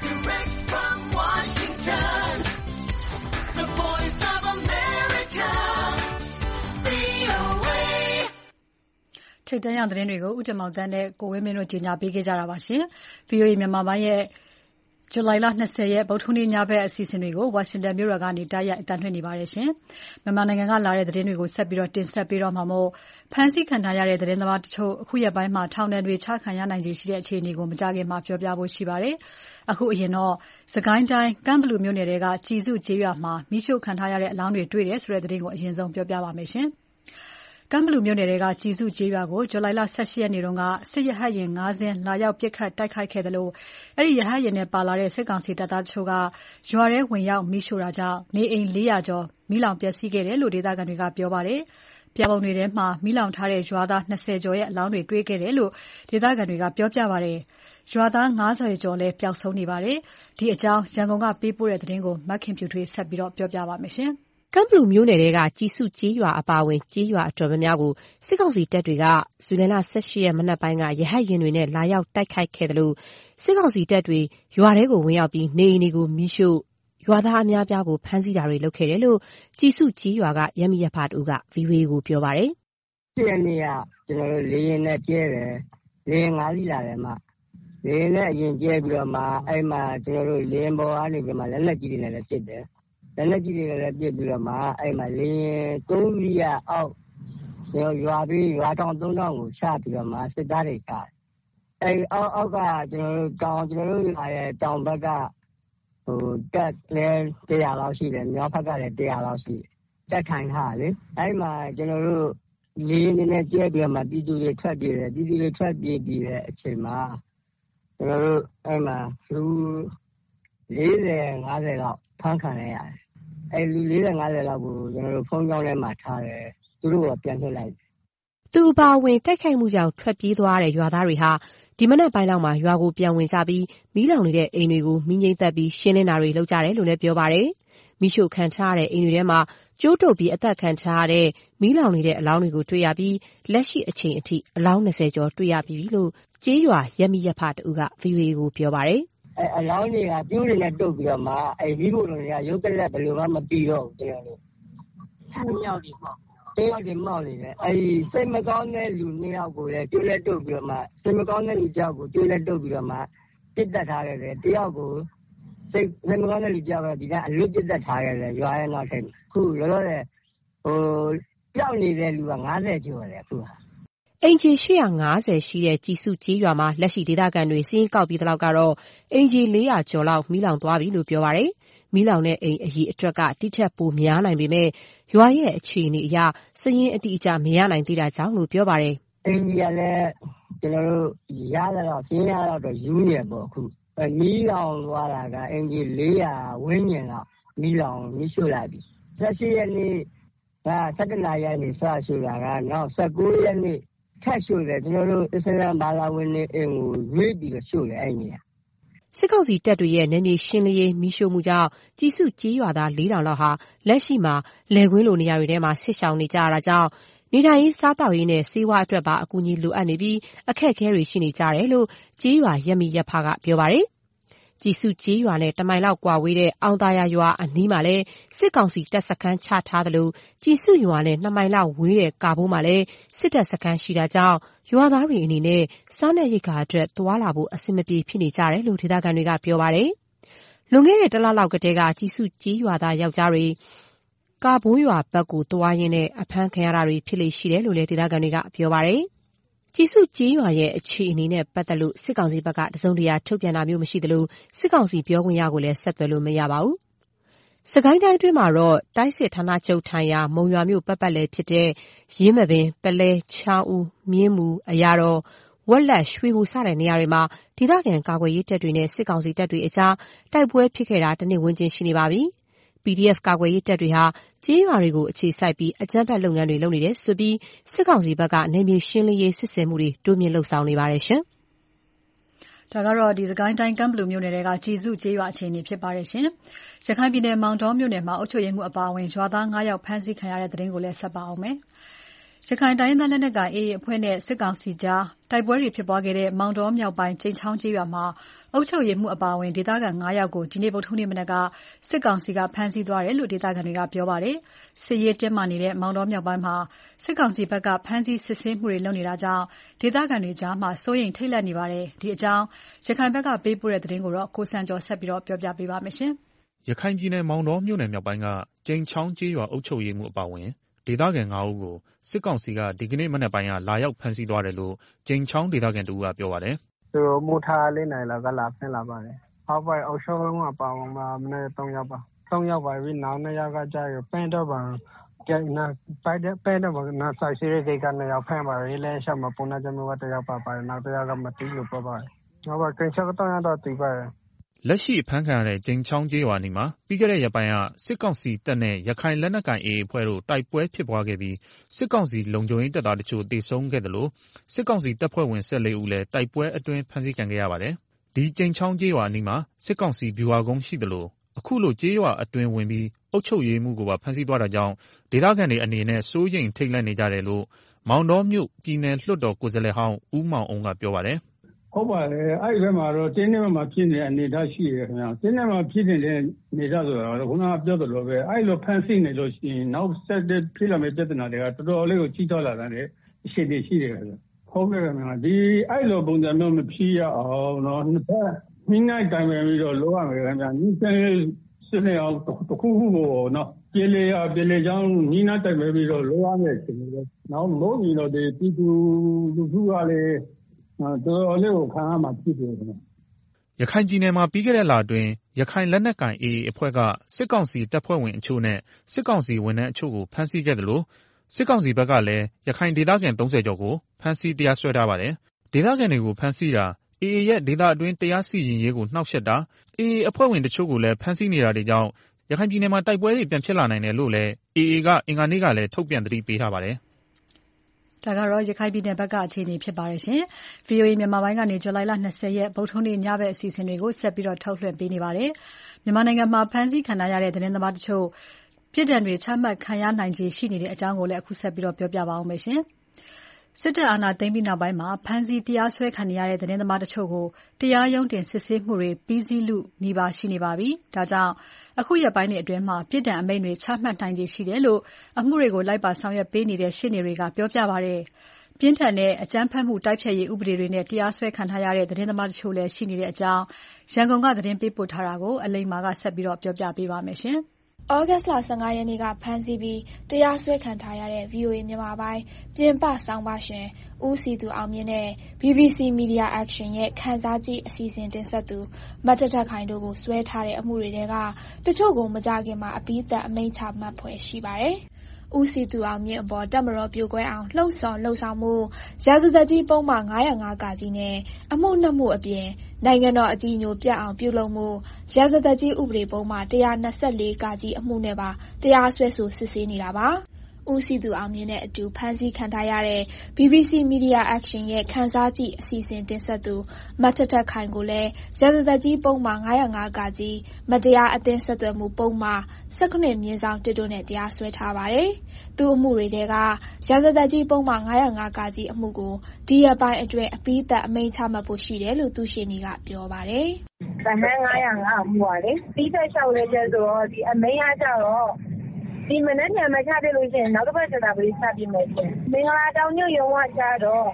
ထိပ်တန်းရောက်သတင်းတွေကိုဦးတင်မောင်သန်းနဲ့ကိုဝင်းမင်းတို့ကြီးညာပေးခဲ့ကြတာပါရှင်။ VOA မြန်မာပိုင်းရဲ့ဇူလိုင်လ20ရက်ဗုဒ္ဓဟူးနေ့ညဘက်အစီအစဉ်တွေကိုဝါရှင်တန်မြို့တော်ကနေတိုက်ရိုက်အသံလွှင့်နေပါတယ်ရှင်။မြန်မာနိုင်ငံကလာတဲ့သတင်းတွေကိုဆက်ပြီးတော့တင်ဆက်ပေးတော့မှာမို့ဖမ်းဆီးခံထားရတဲ့သတင်းသမားတချို့အခုရက်ပိုင်းမှာထောင်ဒဏ်တွေချခံရနိုင်ခြေရှိတဲ့အခြေအနေကိုမကြခင်မှာပြောပြဖို့ရှိပါတယ်။အခုအရင်တော့စကိုင်းတိုင်းကမ်းဘလူမြို့နယ်ကကြည်စုကျေးရွာမှာမိရှုခံထားရတဲ့အလောင်းတွေတွေ့တယ်ဆိုတဲ့သတင်းကိုအရင်ဆုံးပြောပြပါမယ်ရှင်။ကမ်းဘလူမြို့နယ်ကကြည်စုကျေးရွာကိုဇူလိုင်လ18ရက်နေ့တုန်းကစစ်ရဟတ်ယာဉ်5စင်းလာရောက်ပစ်ခတ်တိုက်ခိုက်ခဲ့တယ်လို့အဲ့ဒီရဟတ်ယာဉ်နဲ့ပါလာတဲ့စစ်ကောင်စီတပ်သားတို့ကရွာထဲဝင်ရောက်မိရှို့တာကြောင့်နေအိမ်400ကျော်မိလောင်ပျက်စီးခဲ့တယ်လို့ဒေသခံတွေကပြောပါတယ်။ပြပုံတွေထဲမှာမိလောင်ထားတဲ့ရွာသား20ကျော်ရဲ့အလောင်းတွေတွေ့ခဲ့တယ်လို့ဒေသခံတွေကပြောပြပါတယ်။ရွာသား90ကျော်လည်းပျောက်ဆုံးနေပါတယ်။ဒီအကြောင်းရန်ကုန်ကပေးပို့တဲ့သတင်းကိုမခင်ဖြူထွေးဆက်ပြီးတော့ပြောပြပါမယ်ရှင်။ကမ်းဘလူမြို့နယ်ကကြည်စုကျေးရွာအပါအဝင်ကျေးရွာအတော်များများကိုစစ်ကောင်စီတပ်တွေကဇူလိုင်လ18ရက်မနက်ပိုင်းကရဟတ်ယာဉ်တွေနဲ့လာရောက်တိုက်ခိုက်ခဲ့တယ်လို့စစ်ကောင်စီတပ်တွေရွာထဲကိုဝင်ရောက်ပြီးနေအိမ်တွေကိုမိရှို့ရွာသားအများပြားကိုဖမ်းဆီးတာတွေလုပ်ခဲ့တယ်လို့ကြည်စုကျေးရွာကရမီရဖာတူက VOA ကိုပြောပါတယ်။ဒီနေ့ကကျွန်တော်တို့လေရင်နဲ့ကျဲတယ်လေရင်5စီးလာတယ်မှလေရင်နဲ့အရင်ကျဲပြီးတော့မှအဲ့မှာကျွန်တော်တို့လေရင်ပေါ်ကနေပြီးမှလက်လက်ကြီးတွေနဲ့လည်းစစ်တယ်လက်လက်ကြီးတွေလည်းပြစ်ပြီးတော့မှအဲ့မှာလေရင်3စီးရအောက်ကျွန်တော်ရွာပြီးရွာတောင်3000ကိုချပြီးတော့မှစစ်သားတွေကားအဲ့အောက်ကကျွန်တော်တို့ရွာရဲ့တောင်ဘက်ကတက်လဲ100လောက်ရှိတယ်မြောက်ဘက်ကလည်း100လောက်ရှိတယ်တက်ထိုင်ထားလေအဲ့မှာကျွန်တော်တို့လေရင်နဲ့ကျဲပြီးတော့မှပြည်သူတွေထွက်ပြေးတယ်ပြည်သူတွေထွက်ပြေးပြီးတဲ့အချိန်မှာကျွန်တော်တို့အဲ့မှာလူ40-50လောက်ဖမ်းခံရရတယ်အဲ့လူ40-50လောက်ကိုကျွန်တော်တို့ဖုန်းကြောင်းထဲမှာထားတယ်သူတို့ကပြန်ထုတ်လိုက်သူအပါဝင်တိုက်ခိုက်မှုကြောင့်ထွက်ပြေးသွားတဲ့ရွာသားတွေဟာဒီမနက်ပိုင်းလောက်မှာရွာကိုပြန်ဝင်ကြပြီးမီးလောင်နေတဲ့အိမ်တွေကိုမီးငြိမ်းသက်ပြီးရှင်းလင်းတာတွေလုပ်ကြတယ်လို့လည်းပြောပါတယ်။မီးရှို့ခံထားရတဲ့အိမ်တွေထဲမှာကျိုးတုပ်ပြီးအသက်ခံထားရတဲ့မီးလောင်နေတဲ့အလောင်းတွေကိုတွေ့ရပြီးလက်ရှိအချိန်အထိအလောင်း20ကျော်တွေ့ရပြီလို့ကျေးရွာရမီရဖာတူက VOA ကိုပြောပါတယ်။အလောင်းတွေကပြိုးတွေနဲ့တုပ်ပြီးတော့မှအဲ့ဒီလိုတွေကရုပ်ကလက်ဘယ်လိုမှမပြီးတော့ဘူးကျွန်တော်တို့ဆန်းမြောက်ဒီပေါ့တယောက်ဒီမောက်နေတယ်အဲ့ဒီစိတ်မကောင်းတဲ့လူ2ယောက်ကိုလည်းကျွေးလက်တုပ်ပြီးတော့မှစိတ်မကောင်းတဲ့လူကြောက်ကိုကျွေးလက်တုပ်ပြီးတော့မှပြစ်တက်ထားခဲ့တယ်တယောက်ကိုစိတ်မကောင်းတဲ့လူကြောက်ကဒီကအလွတ်ပြစ်တက်ထားခဲ့တယ်ရွာရဲ့နောက်ထိပ်ခုလောလောဆယ်ပျောက်နေတဲ့လူက90ကျော်တယ်အခုအိမ်ခြေ850ရှိတဲ့ကြည်စုကျေးရွာမှာလက်ရှိဒေသခံတွေစီးရင်ကောက်ပြီးတဲ့လောက်ကတော့အိမ်ခြေ400ကျော်လောက်မီးလောင်သွားပြီလို့ပြောပါတယ်။မီးလောင်တဲ့အိမ်အရေအတွက်ကတိထက်ပိုများနိုင်ပေမဲ့ရွာရဲ့အခြေအနေအရစည်ရင်းအတိအကျမရနိုင်သေးတာကြောင့်လို့ပြောပါတယ်။အိမ်ကြီးကလည်းကျွန်တော်တို့ရတာတော့စည်ရတော့ယူနေပေါ့အခုမီးလောင်သွားတာကအင်ဂျီ400ဝန်းကျင်လောက်မီးလောင်မီးရှို့လိုက်ပြီ18ရက်နေ့က17နာရီကနေစရှို့တာကနောက်19ရက်နေ့ထပ်ရှို့တယ်ကျွန်တော်တို့အစ္စလာမ်ဘာသာဝင်တွေအိမ်ကိုရွေးပြီးတော့ရှို့တယ်အဲ့ဒီစစ်ကောင်စီတပ်တွေရဲ့နယ်မြေရှင်းလင်းရေးမီးရှို့မှုကြောင့်ကြည်စုကြေးရွာသား4,000လောက်ဟာလက်ရှိမှာလယ်ကွင်းလိုနေရာတွေထဲမှာဆစ်ရှောင်နေကြရတာကြောင့်နေထိုင်ရေးစားသောက်ရေးနဲ့ဆေးဝါးအတွက်ပါအကူအညီလိုအပ်နေပြီးအခက်အခဲတွေရှိနေကြတယ်လို့ကြေးရွာရပ်မိရပ်ဖကပြောပါတယ်။ကြည်စုကြေးရွာနဲ့1မိုင်လောက်ကွာဝေးတဲ့အောင်သာယာရွာအနီးမှာလည်းစစ်ကောင်စီတပ်စခန်းချထားသလိုကြည်စုရွာနဲ့2မိုင်လောက်ဝေးတဲ့ကာဘိုးမှာလည်းစစ်တပ်စခန်းရှိတာကြောင့်ရွာသားတွေအနေနဲ့စားနပ်ရိက္ခာအတွက်သွားလာဖို့အဆင်မပြေဖြစ်နေကြတယ်လို့ဒေသခံတွေကပြောပါတယ်။လွန်ခဲ့တဲ့1လလောက်ကတည်းကကြည်စုကြေးရွာသားယောက်ျားတွေကာဘိုးရွာဘက်ကိုသွားရင်းနဲ့အဖမ်းခံရတာတွေဖြစ်လေရှိတယ်လို့လည်းဒေသခံတွေကပြောပါတယ်။ကြည်စုကြေးရွာရဲ့အခြေအနေနဲ့ပတ်သက်လို့စစ်ကောင်စီဘက်ကတစုံတရာထုတ်ပြန်တာမျိုးမရှိသလိုစစ်ကောင်စီပြောခွင့်ရကိုလည်းဆက်သွယ်လို့မရပါဘူး။စကိုင်းတိုင်းအတွင်းမှာတော့တိုက်စစ်ဌာနချုပ်ထိုင်ရာမုံရွာမြို့ပတ်ပတ်လည်ဖြစ်တဲ့ရင်းမပင်ပလဲချောင်းဦးမြင်းမူအရာတော်ဝက်လက်ရွှေဘူစတဲ့နေရာတွေမှာဒေသခံကာကွယ်ရေးတပ်တွေနဲ့စစ်ကောင်စီတပ်တွေအကြားတိုက်ပွဲဖြစ်ခဲ့တာတနည်းဝန်းကျင်ရှိနေပါပြီ။ PDF ကာကွယ်ရေးတပ်တွေဟာကြေးရွာတွေကိုအခြေစိုက်ပြီးအကြမ်းဖက်လုပ်ငန်းတွေလုပ်နေတယ်ဆိုပြီးစစ်ကောင်စီဘက်ကနေမြေရှင်းလင်းရေးစစ်ဆင်မှုတွေတိုးမြင့်လှုပ်ဆောင်နေပါတယ်ရှင်။ဒါကတော့စကိုင်းတိုင်းကံပလူမြို့နယ်ကကြည်စုကြေးရွာအခြေအနေဖြစ်ပါတယ်ရှင်။ရခိုင်ပြည်နယ်မောင်တောမြို့နယ်မှာအုပ်ချုပ်ရေးမှူးအပါအဝင်ရွာသား9ယောက်ဖမ်းဆီးခံရတဲ့တဲ့တင်ကိုလည်းဆက်ပါအောင်မယ်။ရခိုင်တိုင်းသားလက်နက်ကိုင် AA အဖွဲ့နဲ့စစ်ကောင်စီကြားတိုက်ပွဲတွေဖြစ်ပွားခဲ့တဲ့မောင်တောမြောက်ပိုင်းကျိန်ချောင်းကျေးရွာမှာအုပ်ချုပ်ရေးမှူးအပါအဝင်ဒေသခံ9ယောက်ကိုဒီနေ့ဗုဒ္ဓဟူးနေ့မနက်ကစစ်ကောင်စီကဖမ်းဆီးသွားတယ်လို့ဒေသခံတွေကပြောပါတယ်။စစ်ရေးတင်းမာနေတဲ့မောင်တောမြောက်ပိုင်းမှာစစ်ကောင်စီဘက်ကဖမ်းဆီးစစ်ဆေးမှုတွေလုပ်နေတာကြောင့်ဒေသခံတွေကြားမှာစိုးရိမ်ထိတ်လန့်နေပါတယ်။ဒီအကြောင်းရခိုင်ဘက်ကပေးပို့တဲ့သတင်းကိုတော့ကိုစံကျော်ဆက်ပြီးတော့ပြောပြပေးပါမယ်။ရခိုင်ပြည်နယ်မောင်တောမြို့နယ်မြောက်ပိုင်းကကျိန်ချောင်းကျေးရွာအုပ်ချုပ်ရေးမှူးအပါအဝင်ဒေသခံ9ဦးကိုစစ်ကောင်စီကဒီကနေ့မနက်ပိုင်းကလာရောက်ဖမ်းဆီးသွားတယ်လို့ကျိန်ချောင်းဒေသခံတူကပြောပါတယ်။သူတို့မိုးထားလေးနိုင်လောက်ကလာဖမ်းလာပါတယ်။အောက်ပိုင်းအုပ်ချုပ်ရေးမှူးအပါအဝင်မနေ့3ယောက်ပါ။3ယောက်ပါပြီနောက်2ယောက်ကကြာရပန်းတော့ပါကျန်နာပိုက်တဲ့ပန်းတော့နာဆိုင်စီရဲ့ကိက2ယောက်ဖမ်းပါတယ်လဲရှောက်မှာပုံနာကြမျိုးက1ယောက်ပါပါတယ်နောက်1ယောက်ကမတီးလို့ပြောပါတယ်။နောက်ပါကင်ချက်တော့ရတော့တီးပါတယ်လက်ရှိဖမ်းခံရတဲ့ကျိန်ချောင်းကျေးရွာနီမှာပြီးခဲ့တဲ့ရက်ပိုင်းကစစ်ကောင်စီတပ်နဲ့ရခိုင်လက်နက်ကိုင် AA အဖွဲ့တို့တိုက်ပွဲဖြစ်ပွားခဲ့ပြီးစစ်ကောင်စီလုံခြုံရေးတပ်သားတချို့တေဆုံးခဲ့တယ်လို့စစ်ကောင်စီတပ်ဖွဲ့ဝင်14ဦးလည်းတိုက်ပွဲအတွင်းဖမ်းဆီးခံခဲ့ရပါတယ်။ဒီကျိန်ချောင်းကျေးရွာနီမှာစစ်ကောင်စီဗျူဟာကုန်းရှိတယ်လို့အခုလိုကျေးရွာအတွင်းဝင်ပြီးအုပ်ချုပ်ရေးမှုကိုပါဖမ်းဆီးသွားတာကြောင့်ဒေသခံတွေအနေနဲ့စိုးရိမ်ထိတ်လန့်နေကြတယ်လို့မောင်တော်မြို့ပြည်နယ်လွှတ်တော်ကိုယ်စားလှယ်ဟောင်းဦးမောင်အောင်ကပြောပါတယ်။ဟုတ်ပါတယ်အဲ့ဒီဘက်မှာတော့တင်းနေမှာဖြစ်နေတဲ့အနေအထားရှိရခင်ဗျာတင်းနေမှာဖြစ်နေတဲ့အနေအထားဆိုတော့ခုနကပြောသလိုပဲအဲ့လိုဖန်ဆင်းနေလို့ရှိရင်နောက်ဆက်တဲ့ဖြစ်လာမယ့်ပြဿနာတွေကတော်တော်လေးကိုကြီးထွားလာတဲ့အခြေအနေရှိတယ်ခင်ဗျာဟုတ်ကဲ့ခင်ဗျာဒီအဲ့လိုပုံစံမျိုးမဖြစ်ရအောင်နော်နှစ်ဖက်မိနိုင်တိုင်ပင်ပြီးတော့လုပ်ရမယ်ခင်ဗျာဒီစနေအောင်တခုခုကိုနော်ပြေလေချောင်းညီနာတိုင်ပင်ပြီးတော့လုပ်ရမယ်ရှင်လေနောက်မိုးကြီးတော့ဒီပြည်သူလူထုကလည်းတော်လေးကိုခံရမှာဖြစ်တယ်ခင်ဗျ။ရခိုင်ပြည်နယ်မှာပြီးခဲ့တဲ့လအတွင်းရခိုင်လက်နက်ကိုင် AA အဖွဲ့ကစစ်ကောင်စီတပ်ဖွဲ့ဝင်အချို့နဲ့စစ်ကောင်စီဝန်ထမ်းအချို့ကိုဖမ်းဆီးခဲ့တယ်လို့စစ်ကောင်စီဘက်ကလည်းရခိုင်ဒေသခံ30ကျော်ကိုဖမ်းဆီးတရားစွဲထားပါတယ်။ဒေသခံတွေကိုဖမ်းဆီးတာ AA ရဲ့ဒေသအတွင်းတရားစီရင်ရေးကိုနှောက်ယှက်တာ AA အဖွဲ့ဝင်တချို့ကိုလည်းဖမ်းဆီးနေတာတွေကြောင့်ရခိုင်ပြည်နယ်မှာတိုက်ပွဲတွေပြန်ဖြစ်လာနိုင်တယ်လို့လည်း AA ကအင်္ဂါနေ့ကလည်းထုတ်ပြန်သတိပေးထားပါတယ်။ဒါကတော့ရခိုင်ပြည်နယ်ဘက်ကအခြေအနေဖြစ်ပါတယ်ရှင်။ VOA မြန်မာပိုင်းကနေဇူလိုင်လ20ရက်ဗုဒ္ဓဟူးနေ့ညဘက်အစီအစဉ်တွေကိုဆက်ပြီးတော့ထုတ်လွှင့်ပေးနေပါတယ်။မြန်မာနိုင်ငံမှာဖမ်းဆီးခံရတဲ့သတင်းသမားတချို့ပြည်ဒဏ်တွေချမှတ်ခံရနိုင်ခြေရှိနေတဲ့အကြောင်းကိုလည်းအခုဆက်ပြီးတော့ပြောပြပါအောင်မယ်ရှင်။စစ်တပ်အာဏာသိမ်းပြီးနောက်ပိုင်းမှာဖမ်းဆီးတရားစွဲခံနေရတဲ့သတင်းသမားတချို့ကိုတရားရုံးတင်စစ်ဆေးမှုတွေပြီးစီးလူနီးပါးရှိနေပါပြီ။ဒါကြောင့်အခုရက်ပိုင်းတွေအတွင်းမှာပြည်ဒဏ်အမိန့်တွေချမှတ်နိုင်ခြေရှိတယ်လို့အမှုတွေကိုလိုက်ပါဆောင်ရွက်ပေးနေတဲ့ရှေ့နေတွေကပြောပြပါတယ်။ပြင်းထန်တဲ့အကြမ်းဖက်မှုတိုက်ဖျက်ရေးဥပဒေတွေနဲ့တရားစွဲခံထားရတဲ့သတင်းသမားတချို့လည်းရှိနေတဲ့အကြောင်းရန်ကုန်ကသတင်းပေးပို့ထားတာကိုအလိမ္မာကဆက်ပြီးတော့ပြောပြပေးပါမယ်ရှင်။ဩဂတ်စ်လ15ရက်နေ့ကဖမ်းဆီးပြီးတရားစွဲခံထားရတဲ့ VOA မြန်မာပိုင်းပြင်ပဆောင်းပါရှင်ဦးစီသူအောင်မြင့်နဲ့ BBC Media Action ရဲ့ခန်းစားကြည့်အစီအစဉ်တင်ဆက်သူမတ်တထခိုင်တို့ကိုစွဲထားတဲ့အမှုတွေကတချို့ကိုမကြခင်မှာအပြီးသက်အမိန့်ချမှတ်ဖွယ်ရှိပါတယ်။ဦးစီသူအောင်မြင့်အပေါ်တပ်မတော်ပြိုကွဲအောင်လှုံ့ဆော်လှုံ့ဆော်မှုရာဇသတ်ကြီးပုံမှန်905 ကကြီးနဲ့အမှု 2 မှုအပြင်နိုင်ငံတော်အကြီးအညိုပြတ်အောင်ပြုလုပ်မှုရာဇသတ်ကြီးဥပဒေပုံမှန်124 ကကြီးအမှုနဲ့ပါတရားစွဲဆိုစစ်ဆေးနေတာပါဦးစီသူအောင်မြင့်နဲ့အတူဖမ်းဆီးခံထားရတဲ့ BBC Media Action ရဲ့ခန်းစားကြည့်အစီအစဉ်တင်ဆက်သူမထထခိုင်ကိုလည်းရာဇသတ်ကြီးပုံမှန်905 ကကြီးမတရားအသင်းဆက်သွယ်မှုပုံမှန်19/1တို့နဲ့တရားစွဲထားပါတယ်။သူ့အမှုတွေထဲကရာဇသတ်ကြီးပုံမှန်905 ကကြီးအမှုကိုဒီရက်ပိုင်းအတွင်းအပြီးသတ်အမိန့်ချမှတ်ဖို့ရှိတယ်လို့သူ့ရှေ့နေကပြောပါတယ်။ဗဟန်း905အမှုပါလေ။ပြီးသက်လျှောက်လဲချက်ဆိုတော့ဒီအမိန့်ကကြတော့ဒီမနေ့ညမှာချပြလို့ရှိရင်နောက်တစ်ပတ်ကျတာပဲချပြမယ်ရှင်။မင်္ဂလာတောင်ညွန့်ရုံကချတော့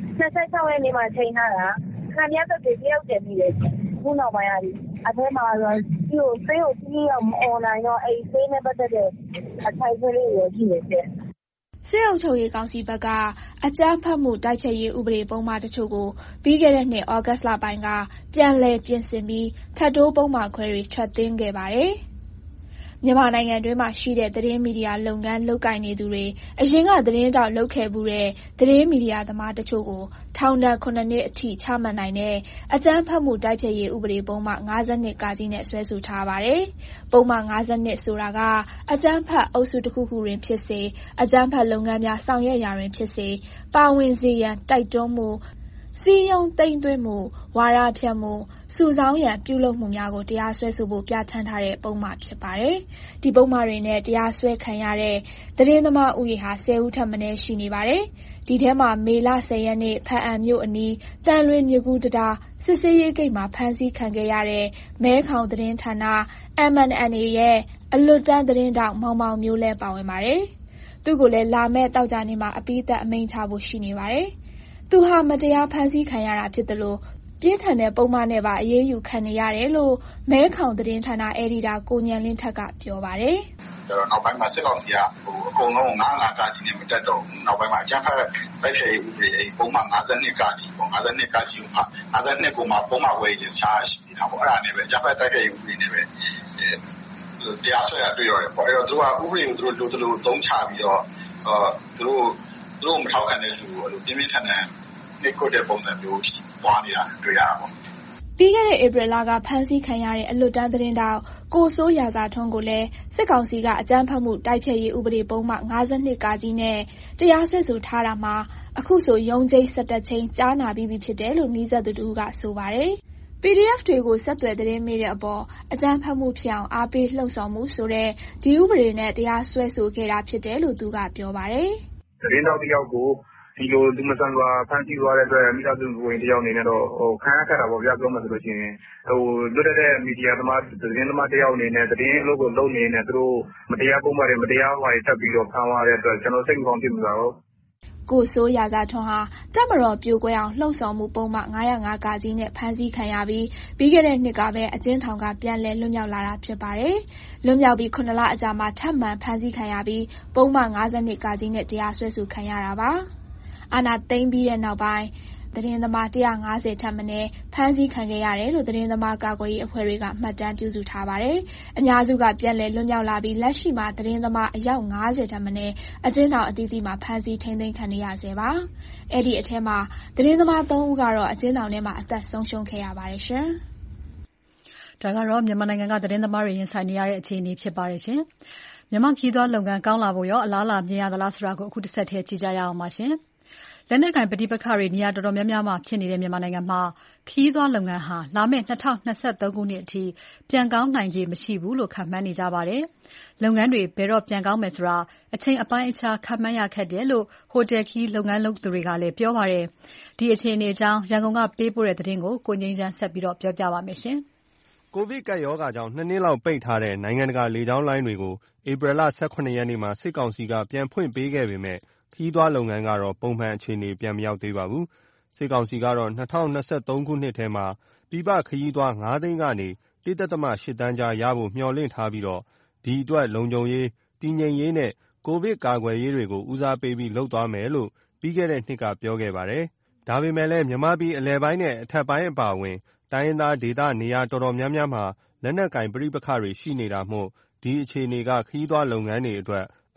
26ရက်နေ့မှာချိန်ထားတာခံရတဲ့တယောက်တည်းပြီးတယ်ရှင်။ခုနောက်ပိုင်းရတယ်။အထဲမှာတော့ဒီကိုဖေးကိုကြီးအောင်အွန်လိုင်းတော့အဲ့ဖေးနဲ့ပတ်သက်တဲ့အထိုက်အလေးတွေရှိနေတယ်။စစ်အုပ်ချုပ်ရေးကောင်စီဘက်ကအကြမ်းဖက်မှုတိုက်ဖျက်ရေးဥပဒေပုံမှန်တချို့ကိုပြီးခဲ့တဲ့နှစ်ဩဂတ်လပိုင်းကပြန်လည်ပြင်ဆင်ပြီးထပ်တိုးပုံမှန်ခွဲတွေထွက်သိမ်းခဲ့ပါတယ်။မြန်မာနိုင်ငံတွင်းမှာရှိတဲ့သတင်းမီဒီယာလုပ်ငန်းလုပ်ကိုင်နေသူတွေအရင်ကသတင်းတောက်လုပ်ခဲ့မှုတဲ့သတင်းမီဒီယာသမားတချို့ကိုထောင်ဒဏ်9 နှစ်အထိချမှတ်နိုင်တဲ့အကြမ်းဖက်မှုတိုက်ဖျက်ရေးဥပဒေပုံမှန်52 ကကြီးနဲ့ဆွဲဆိုထားပါတယ်။ပုံမှန်52ဆိုတာကအကြမ်းဖက်အုပ်စုတစ်ခုခုတွင်ဖြစ်စေအကြမ်းဖက်လုပ်ငန်းများဆောင်ရွက်ရာတွင်ဖြစ်စေပါဝင်စေရန်တိုက်တွန်းမှုစီယုံသိမ့်သွင်းမှုဝါဒဖြန့်မှုစုဆောင်းရန်ပြုလုပ်မှုများကိုတရားစွဲဆိုဖို့ပြဋ္ဌာန်းထားတဲ့ပုံမှန်ဖြစ်ပါတယ်။ဒီပုံမှန်တွေနဲ့တရားစွဲခံရတဲ့သတင်းသမားဦးရေဟာ10 ဦးထက်မနည်းရှိနေပါတယ်။ဒီထဲမှာမေလ10 ရက်နေ့ဖားအံမြို့အနီးတန်လွင်မြကူတံတားစစ်ဆေးရေးဂိတ်မှာဖမ်းဆီးခံခဲ့ရတဲ့မဲခေါင်သတင်းဌာန MNNA ရဲ့အလွတ်တန်းသတင်းတောက်မောင်မောင်မျိုးလဲပါဝင်ပါတယ်။သူ့ကိုလည်းလာမယ့်သောကြာနေ့မှာအပြီးသတ်အမိန့်ချဖို့ရှိနေပါတယ်။သူဟာမတရားဖမ်းဆီးခံရတာဖြစ်တယ်လို့ပြင်းထန်တဲ့ပုံမှန်နဲ့ပါအရေးယူခံနေရတယ်လို့မဲခေါင်သတင်းဌာနအယ်ဒီတာကိုဉာဏ်လင်းထက်ကပြောပါတယ်။နောက်ပိုင်းမှာစစ်ကောင်စီကအကုန်လုံး905 ကကြီးနဲ့မတက်တော့ဘူး။နောက်ပိုင်းမှာအကြမ်းဖက်တိုက်ဖျက်ရေးဥပဒေပုံမှန်52 ကကြီးပေါ့52 ကကြီးမှာ52ကိုမှပုံမှန်ဝယ်ရရှာရှိနေတာပေါ့။အဲ့ဒါနဲ့ပဲအကြမ်းဖက်တိုက်ဖျက်ရေးဥပဒေနဲ့ပဲတရားစွဲတာတွေ့ရတယ်ပေါ့။အဲ့တော့သူကဥပဒေကိုသူတို့လိုသုံးချပြီးတော့သူတို့မထောက်ခံတဲ့လူကိုပြင်းပြင်းထန်ထန်နှိပ်ကွပ်တဲ့ပုံစံမျိုးပွားနေတာတွေ့ရတာပေါ့။ပြီးခဲ့တဲ့ဧပြီလကဖမ်းဆီးခံရတဲ့အလွတ်တန်းသတင်းတောက်ကိုစိုးရာဇာထွန်းကိုလည်းစစ်ကောင်စီကအကြမ်းဖက်မှုတိုက်ဖျက်ရေးဥပဒေပုံမှန်52 ကကြီးနဲ့တရားစွဲဆိုထားတာမှာအခုဆိုရုံးချိန်း17 ချိန်ကြားနာပြီးပြီဖြစ်တယ်လို့နှီးစပ်သူတို့ကဆိုပါတယ်။ PDF တွေကိုဆက်သွယ်သတင်းမေးတဲ့အပေါ်အကြမ်းဖက်မှုဖြစ်အောင်အားပေးလှုံ့ဆော်မှုဆိုတဲ့ဒီဥပဒေနဲ့တရားစွဲဆိုခဲ့တာဖြစ်တယ်လို့သူကပြောပါတယ်။သတင်းတောက်တယောက်ကိုဒီလိုလူမဆန်စွာဖမ်းဆီးသွားတဲ့အတွက်မိသားစုဝင်တယောက်အနေနဲ့တော့ခံရခက်တာပေါ့ဗျာပြောမှဆိုလို့ရှိရင်လွတ်တဲ့မီဒီယာသမားသတင်းသမားတယောက်အနေနဲ့သတင်းအလုပ်ကိုလုပ်နေနေသူတို့မတရားပုံမှန်တွေမတရားဟွာတွေတက်ပြီးတော့ဖမ်းသွားတဲ့အတွက်ကျွန်တော်စိတ်မကောင်းဖြစ်မိပါတော့ကိုစိုးရာဇာထွန်းဟာတပ်မတော်ပြိုကွဲအောင်လှုံ့ဆော်မှုပုံမှန်905 ကကြီးနဲ့ဖမ်းဆီးခံရပြီးခဲ့တဲ့နှစ်ကပဲအကျဉ်းထောင်ကပြန်လည်လွတ်မြောက်လာတာဖြစ်ပါတယ်။လွတ်မြောက်ပြီး9 လအကြာမှာထပ်မံဖမ်းဆီးခံရပြီးပုံမှန်52 ကကြီးနဲ့တရားစွဲဆိုခံရတာပါ။အာဏာသိမ်းပြီးတဲ့နောက်ပိုင်းသတင်းသမား150 ထက်မနည်းဖမ်းဆီးခံခဲ့ရတယ်လို့သတင်းသမားကာကွယ်ရေးအဖွဲ့တွေကမှတ်တမ်းပြုစုထားပါတယ်။အများစုကပြန်လည်လွတ်မြောက်လာပြီးလက်ရှိမှာသတင်းသမားအယောက်50 ထက်မနည်းအကျဉ်းထောင်အသီးသီးမှာဖမ်းဆီးထိန်းသိမ်းခံနေရဆဲပါ။အဲ့ဒီအထဲမှာသတင်းသမား3 ဦးကတော့အကျဉ်းထောင်ထဲမှာအသက်ဆုံးရှုံးခဲ့ရပါတယ်ရှင်။ဒါကတော့မြန်မာနိုင်ငံကသတင်းသမားတွေရင်ဆိုင်နေရတဲ့အခြေအနေဖြစ်ပါတယ်ရှင်။မြန်မာခီးသွွားလုပ်ငန်းကောင်းလာဖို့ရောအလားအလာမြင်ရသလားဆိုတာကိုအခုတစ်ဆက်တည်းကြည့်ကြရအောင်ပါရှင်။လက်နက်ကိုင်ပဋိပက္ခတွေနေရာတော်တော်များများမှာဖြစ်နေတဲ့မြန်မာနိုင်ငံမှာခရီးသွားလုပ်ငန်းဟာလာမယ့်2023 ခုနှစ်အထိပြန်ကောင်းနိုင်ခြေမရှိဘူးလို့ခန့်မှန်းနေကြပါတယ်။လုပ်ငန်းတွေဘယ်တော့ပြန်ကောင်းမယ်ဆိုတာအချိန်အပိုင်းအခြားခန့်မှန်းရခက်တယ်လို့ဟိုတယ်ခီးလုပ်ငန်းလုပ်သူတွေကလည်းပြောပါတယ်။ဒီအခြေအနေအကြောင်းရန်ကုန်ကပေးပို့တဲ့သတင်းကိုကိုငြိမ်းချမ်းဆက်ပြီးတော့ပြောပြပါမယ်ရှင်။ကိုဗစ်ကပ်ရောဂါကြောင့်2 နှစ်လောက်ပိတ်ထားတဲ့နိုင်ငံတကာလေကြောင်းလိုင်းတွေကိုဧပြီလ18 ရက်နေ့မှာစစ်ကောင်စီကပြန်ဖွင့်ပေးခဲ့ပေမဲ့ခရီးသွားလုပ်ငန်းကတော့ပုံမှန်အခြေအနေပြန်မရောက်သေးပါဘူး။စစ်ကောင်စီကတော့2023 ခုနှစ်ထဲမှာပြည်ပခရီးသွား9 သိန်းကနေ 1.8 သန်းကြားရဖို့မျှော်လင့်ထားပြီးဒီအတွက်လုံခြုံရေးတည်ငြိမ်ရေးနဲ့ကိုဗစ်ကာကွယ်ရေးတွေကိုဦးစားပေးပြီးလုပ်သွားမယ်လို့ပြီးခဲ့တဲ့နှစ်ကပြောခဲ့ပါတယ်။ဒါပေမဲ့လည်းမြန်မာပြည်အလယ်ပိုင်းနဲ့အထက်ပိုင်းအပါအဝင်တိုင်းရင်းသားဒေသနေရာတော်တော်များများမှာလက်နက်ကိုင်ပဋိပက္ခတွေရှိနေတာမို့ဒီအခြေအနေကခရီးသွားလုပ်ငန်းတွေအတွက်အခ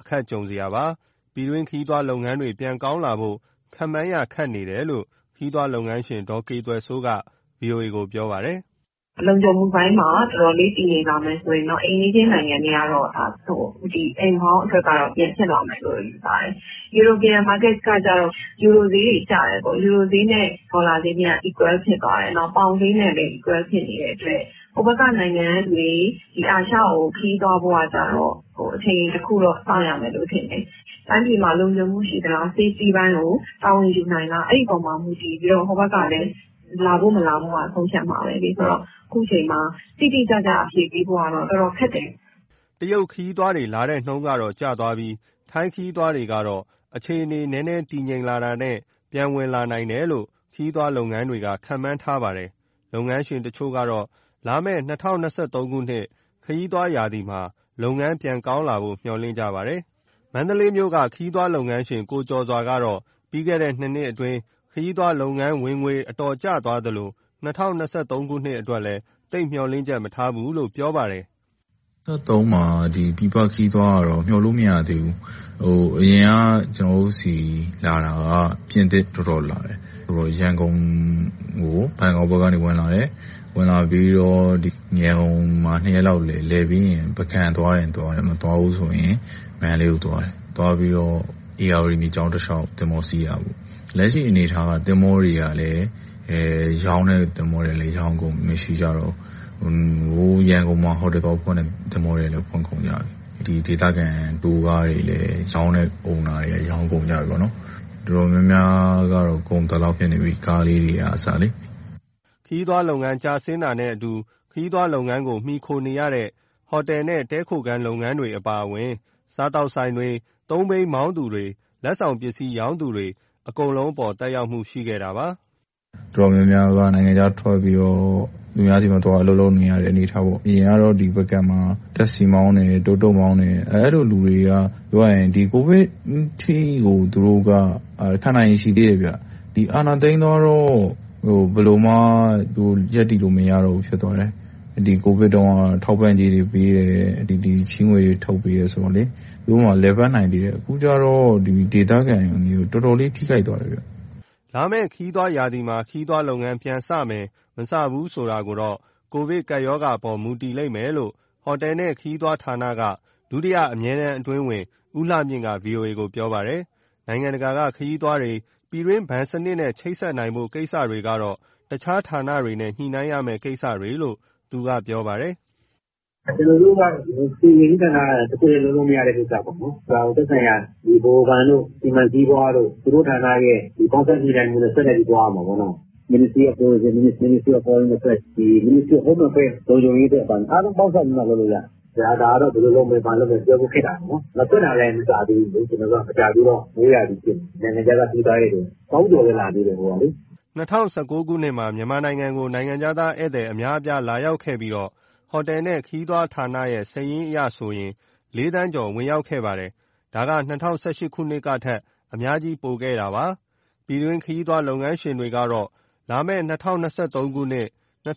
အခက်ကြုံစရာပါ။ပြည်တွင်းခရီးသွားလုပ်ငန်းတွေပြန်ကောင်းလာဖို့ခန့်မှန်းရခက်နေတယ်လို့ခရီးသွားလုပ်ငန်းရှင်ဒေါ်ကေသွယ်စိုးက VOA ကိုပြောပါတယ်။လုံခြုံမှုပိုင်းမှာတော်တော်လေးတည်ငြိမ်လာမယ်ဆိုရင်တော့အိမ်နီးချင်းနိုင်ငံတွေကတော့ဒီအိမ်ဟောင်းအတွက်ကတော့ပြင်ဖြစ်လာမယ်လို့ယူဆတယ်။ European market ကကြတော့ယူရိုဈေးတွေကျတယ်ပေါ့။ယူရိုဈေးနဲ့ဒေါ်လာဈေးပြန် equal ဖြစ်သွားတယ်။နောက်ပေါင်ဈေးနဲ့လည်း equal ဖြစ်နေတဲ့အတွက်ဟိုဘက်ကနိုင်ငံတွေဒီအာရှကိုခရီးသွားဖို့ကကြတော့အချိန်တစ်ခုတော့စောင့်ရမယ်လို့ထင်တယ်။တိုင်းပြည်မှာလုံခြုံမှုရှိသလား safety ဘိုင်းကိုတာဝန်ယူနိုင်လားအဲ့ဒီပုံမှာမူတည်ပြီးတော့ဟိုဘက်ကလည်းလာဖို့မလာဖို့ကဆုံးဖြတ်မှာပဲလေဆိုတော့အခုချိန်မှာတိတိကျကျအဖြေပေးဖို့ကတော့တော်တော်ခက်တယ်။တရုတ်ခရီးသွားတွေလာတဲ့နှုန်းကတော့ကျသွားပြီးထိုင်းခရီးသွားတွေကတော့အခြေအနေနည်းနည်းတည်ငြိမ်လာတာနဲ့ပြန်ဝင်လာနိုင်တယ်လို့ခရီးသွားလုပ်ငန်းတွေကခန့်မှန်းထားပါတယ်။လုပ်ငန်းရှင်တချို့ကတော့လာမယ့်2023ခုနှစ်ခရီးသွားရာသီမှာလုပ်ငန်းပြန်ကောင်းလာဖို့မျှော်လင့်ကြပါတယ်။မန္တလေးမြို့ကခရီးသွားလုပ်ငန်းရှင်ကိုကျော်စွာကတော့ပြီးခဲ့တဲ့2နှစ်အတွင်းခရီးသွားလုပ်ငန်းဝင်ငွေအတော်ကျသွားသလို2023ခုနှစ်အတွက်လည်းသိပ်မျှော်လင့်ချက်မထားဘူးလို့ပြောပါတယ်။မှာဒီပြပခီးသွားကတော့မျှော်လို့မရသေးဘူး။အရင်ကကျွန်တော်တို့စီလာတာကပြင်သစ်တော်တော်လာတယ်။ဆိုတော့ရန်ကုန်ကိုဘန်ကောက်ဘက်ကနေဝင်လာတယ်။ဝင်လာပြီးတော့ဒီရန်ကုန်မှာ2ရက်လောက်လဲပြီးရင်ပကံသွားတယ်မသွားဘူးဆိုရင်မန္တလေးကိုသွားတယ်။သွားပြီးတော့ AR မြေကျောင်းတစ်လျှောက်တင်မောစီးရဘူး။လက်ရှိအနေထားကတင်မောတွေကလည်းရောင်းတဲ့တင်မောတွေလည်းရောင်းကုန်မရှိကြတော့ရန်ကုန်မှာဟိုတယ်တော့ဖွင့်တဲ့တင်မောတွေလည်းဖွင့်ကုန်ကြပြီ။ဒီဒေသခံတူကားတွေလည်းရောင်းတဲ့အုံနာတွေရောင်းကုန်ကြပြီပေါ့နော်။တော်တော်များများကတော့ကုန်တလောက်ဖြစ်နေပြီကားလေးတွေအစားလေ။ခရီးသွားလုပ်ငန်းကြာဆင်းတာနဲ့အတူခရီးသွားလုပ်ငန်းကိုမှီခိုနေရတဲ့ဟိုတယ်နဲ့တဲခိုခန်းလုပ်ငန်းတွေအပါအဝင်စားတောက်ဆိုင်တွေသုံးဘိန်းမောင်းသူတွေလက်ဆောင်ပစ္စည်းရောင်းသူတွေအကုန်လုံးပေါ်တက်ရောက်မှုရှိခဲ့တာပါ။တော်တော်များများကနိုင်ငံခြားထွက်ပြီးတော့လူများစီမှာတော့အလုပ်လုပ်နေရတဲ့အနေထားပေါ့။အရင်ကတော့ဒီဘက်ကမှာတက်စီမောင်းတယ်တိုးတိုးမောင်းတယ်အဲ့လိုလူတွေကပြောရရင်ဒီကိုဗစ်ထိကိုသူတို့ကခံနိုင်ရှိသေးတယ်ဗျ။ဒီအာဏာသိမ်းတော့ဘယ်လိုမှရက်တီလို့မရတော့ဘူးဖြစ်သွားတယ်။ဒီကိုဗစ်တော့ထောက်ပံ့ကြေးတွေပေးတယ်ဒီချင်းငွေတွေထုတ်ပေးရဆိုတော့လေဒီမှာ level နိုင်သေးတယ်အခုကျတော့ဒီ data ကန်မျိုးတော်တော်လေးထိခိုက်သွားတယ်ဗျလာမယ့်ခီးသွားရာသီမှာခီးသွားလုပ်ငန်းပြန်စမယ်မစဘူးဆိုတာကိုတော့ကိုဗစ်ကပ်ရောဂါပေါ်မူတည်လိမ့်မယ်လို့ဟိုတယ်နဲ့ခီးသွားဌာနကဒုတိယအမြဲတမ်းအတွင်းဝင်ဦးလှမြင့်က VOA ကိုပြောပါတယ်နိုင်ငံတကာကခီးသွားတွေပြည်တွင်းဘဏ်စနစ်နဲ့ချိတ်ဆက်နိုင်ဖို့ကိစ္စတွေကတော့တခြားဌာနတွေနဲ့ညှိနှိုင်းရမယ့်ကိစ္စတွေလို့သူကပြောပါတယ်ကျွန်တော်တို့ကစီမင်းဌာနကတစ်ခုလုံးလုံးမရတဲ့ကိစ္စပေါ့နော်။ဒါကိုသက်ဆိုင်ရာဒီဘောဘန်တို့ဒီမန်ကြီးဘွားတို့သူတို့ဌာနရဲ့ဒီကောက်ဆက်နေတိုင်းမျိုးနဲ့ဆက်လက်ပြီးသွားမှာပေါ့နော်။ Ministry of Tourism, Ministry of Foreign Affairs, Ministry of Home Affairs တို့ရုံရေးတဲ့အပိုင်းအားလုံးပေါင်းစပ်ပြီးမှလုပ်လို့ရတယ်။ဒါကတော့ဘယ်လိုလုပ်မယ်ဘာလုပ်မယ်ပြောဖို့ခက်တာနော်။မဆွတ်တာလည်းမစားသေးဘူး။ကျွန်တော်ကမကြပြီးတော့မိုးရပြီးပြင်နိုင်ငံခြားကပြည်သားတွေတောင်းတော်လည်းလာသေးတယ်ဟိုကလေ 2019ခုနှစ်မှာမြန်မာနိုင်ငံကိုနိုင်ငံခြားသားဧည့်သည်အများအပြားလာရောက်ခဲ့ပြီးတော့ဟိုတယ်နဲ့ခီးသွားဌာနရဲ့စာရင်းအရဆိုရင်4တန်းကျော်ဝင်ရောက်ခဲ့ပါတယ်။ဒါက2018ခုနှစ်ကထက်အများကြီးပိုခဲ့တာပါ။ပြည်တွင်းခီးသွားလုပ်ငန်းရှင်တွေကတော့လာမယ့်2023ခုနှစ်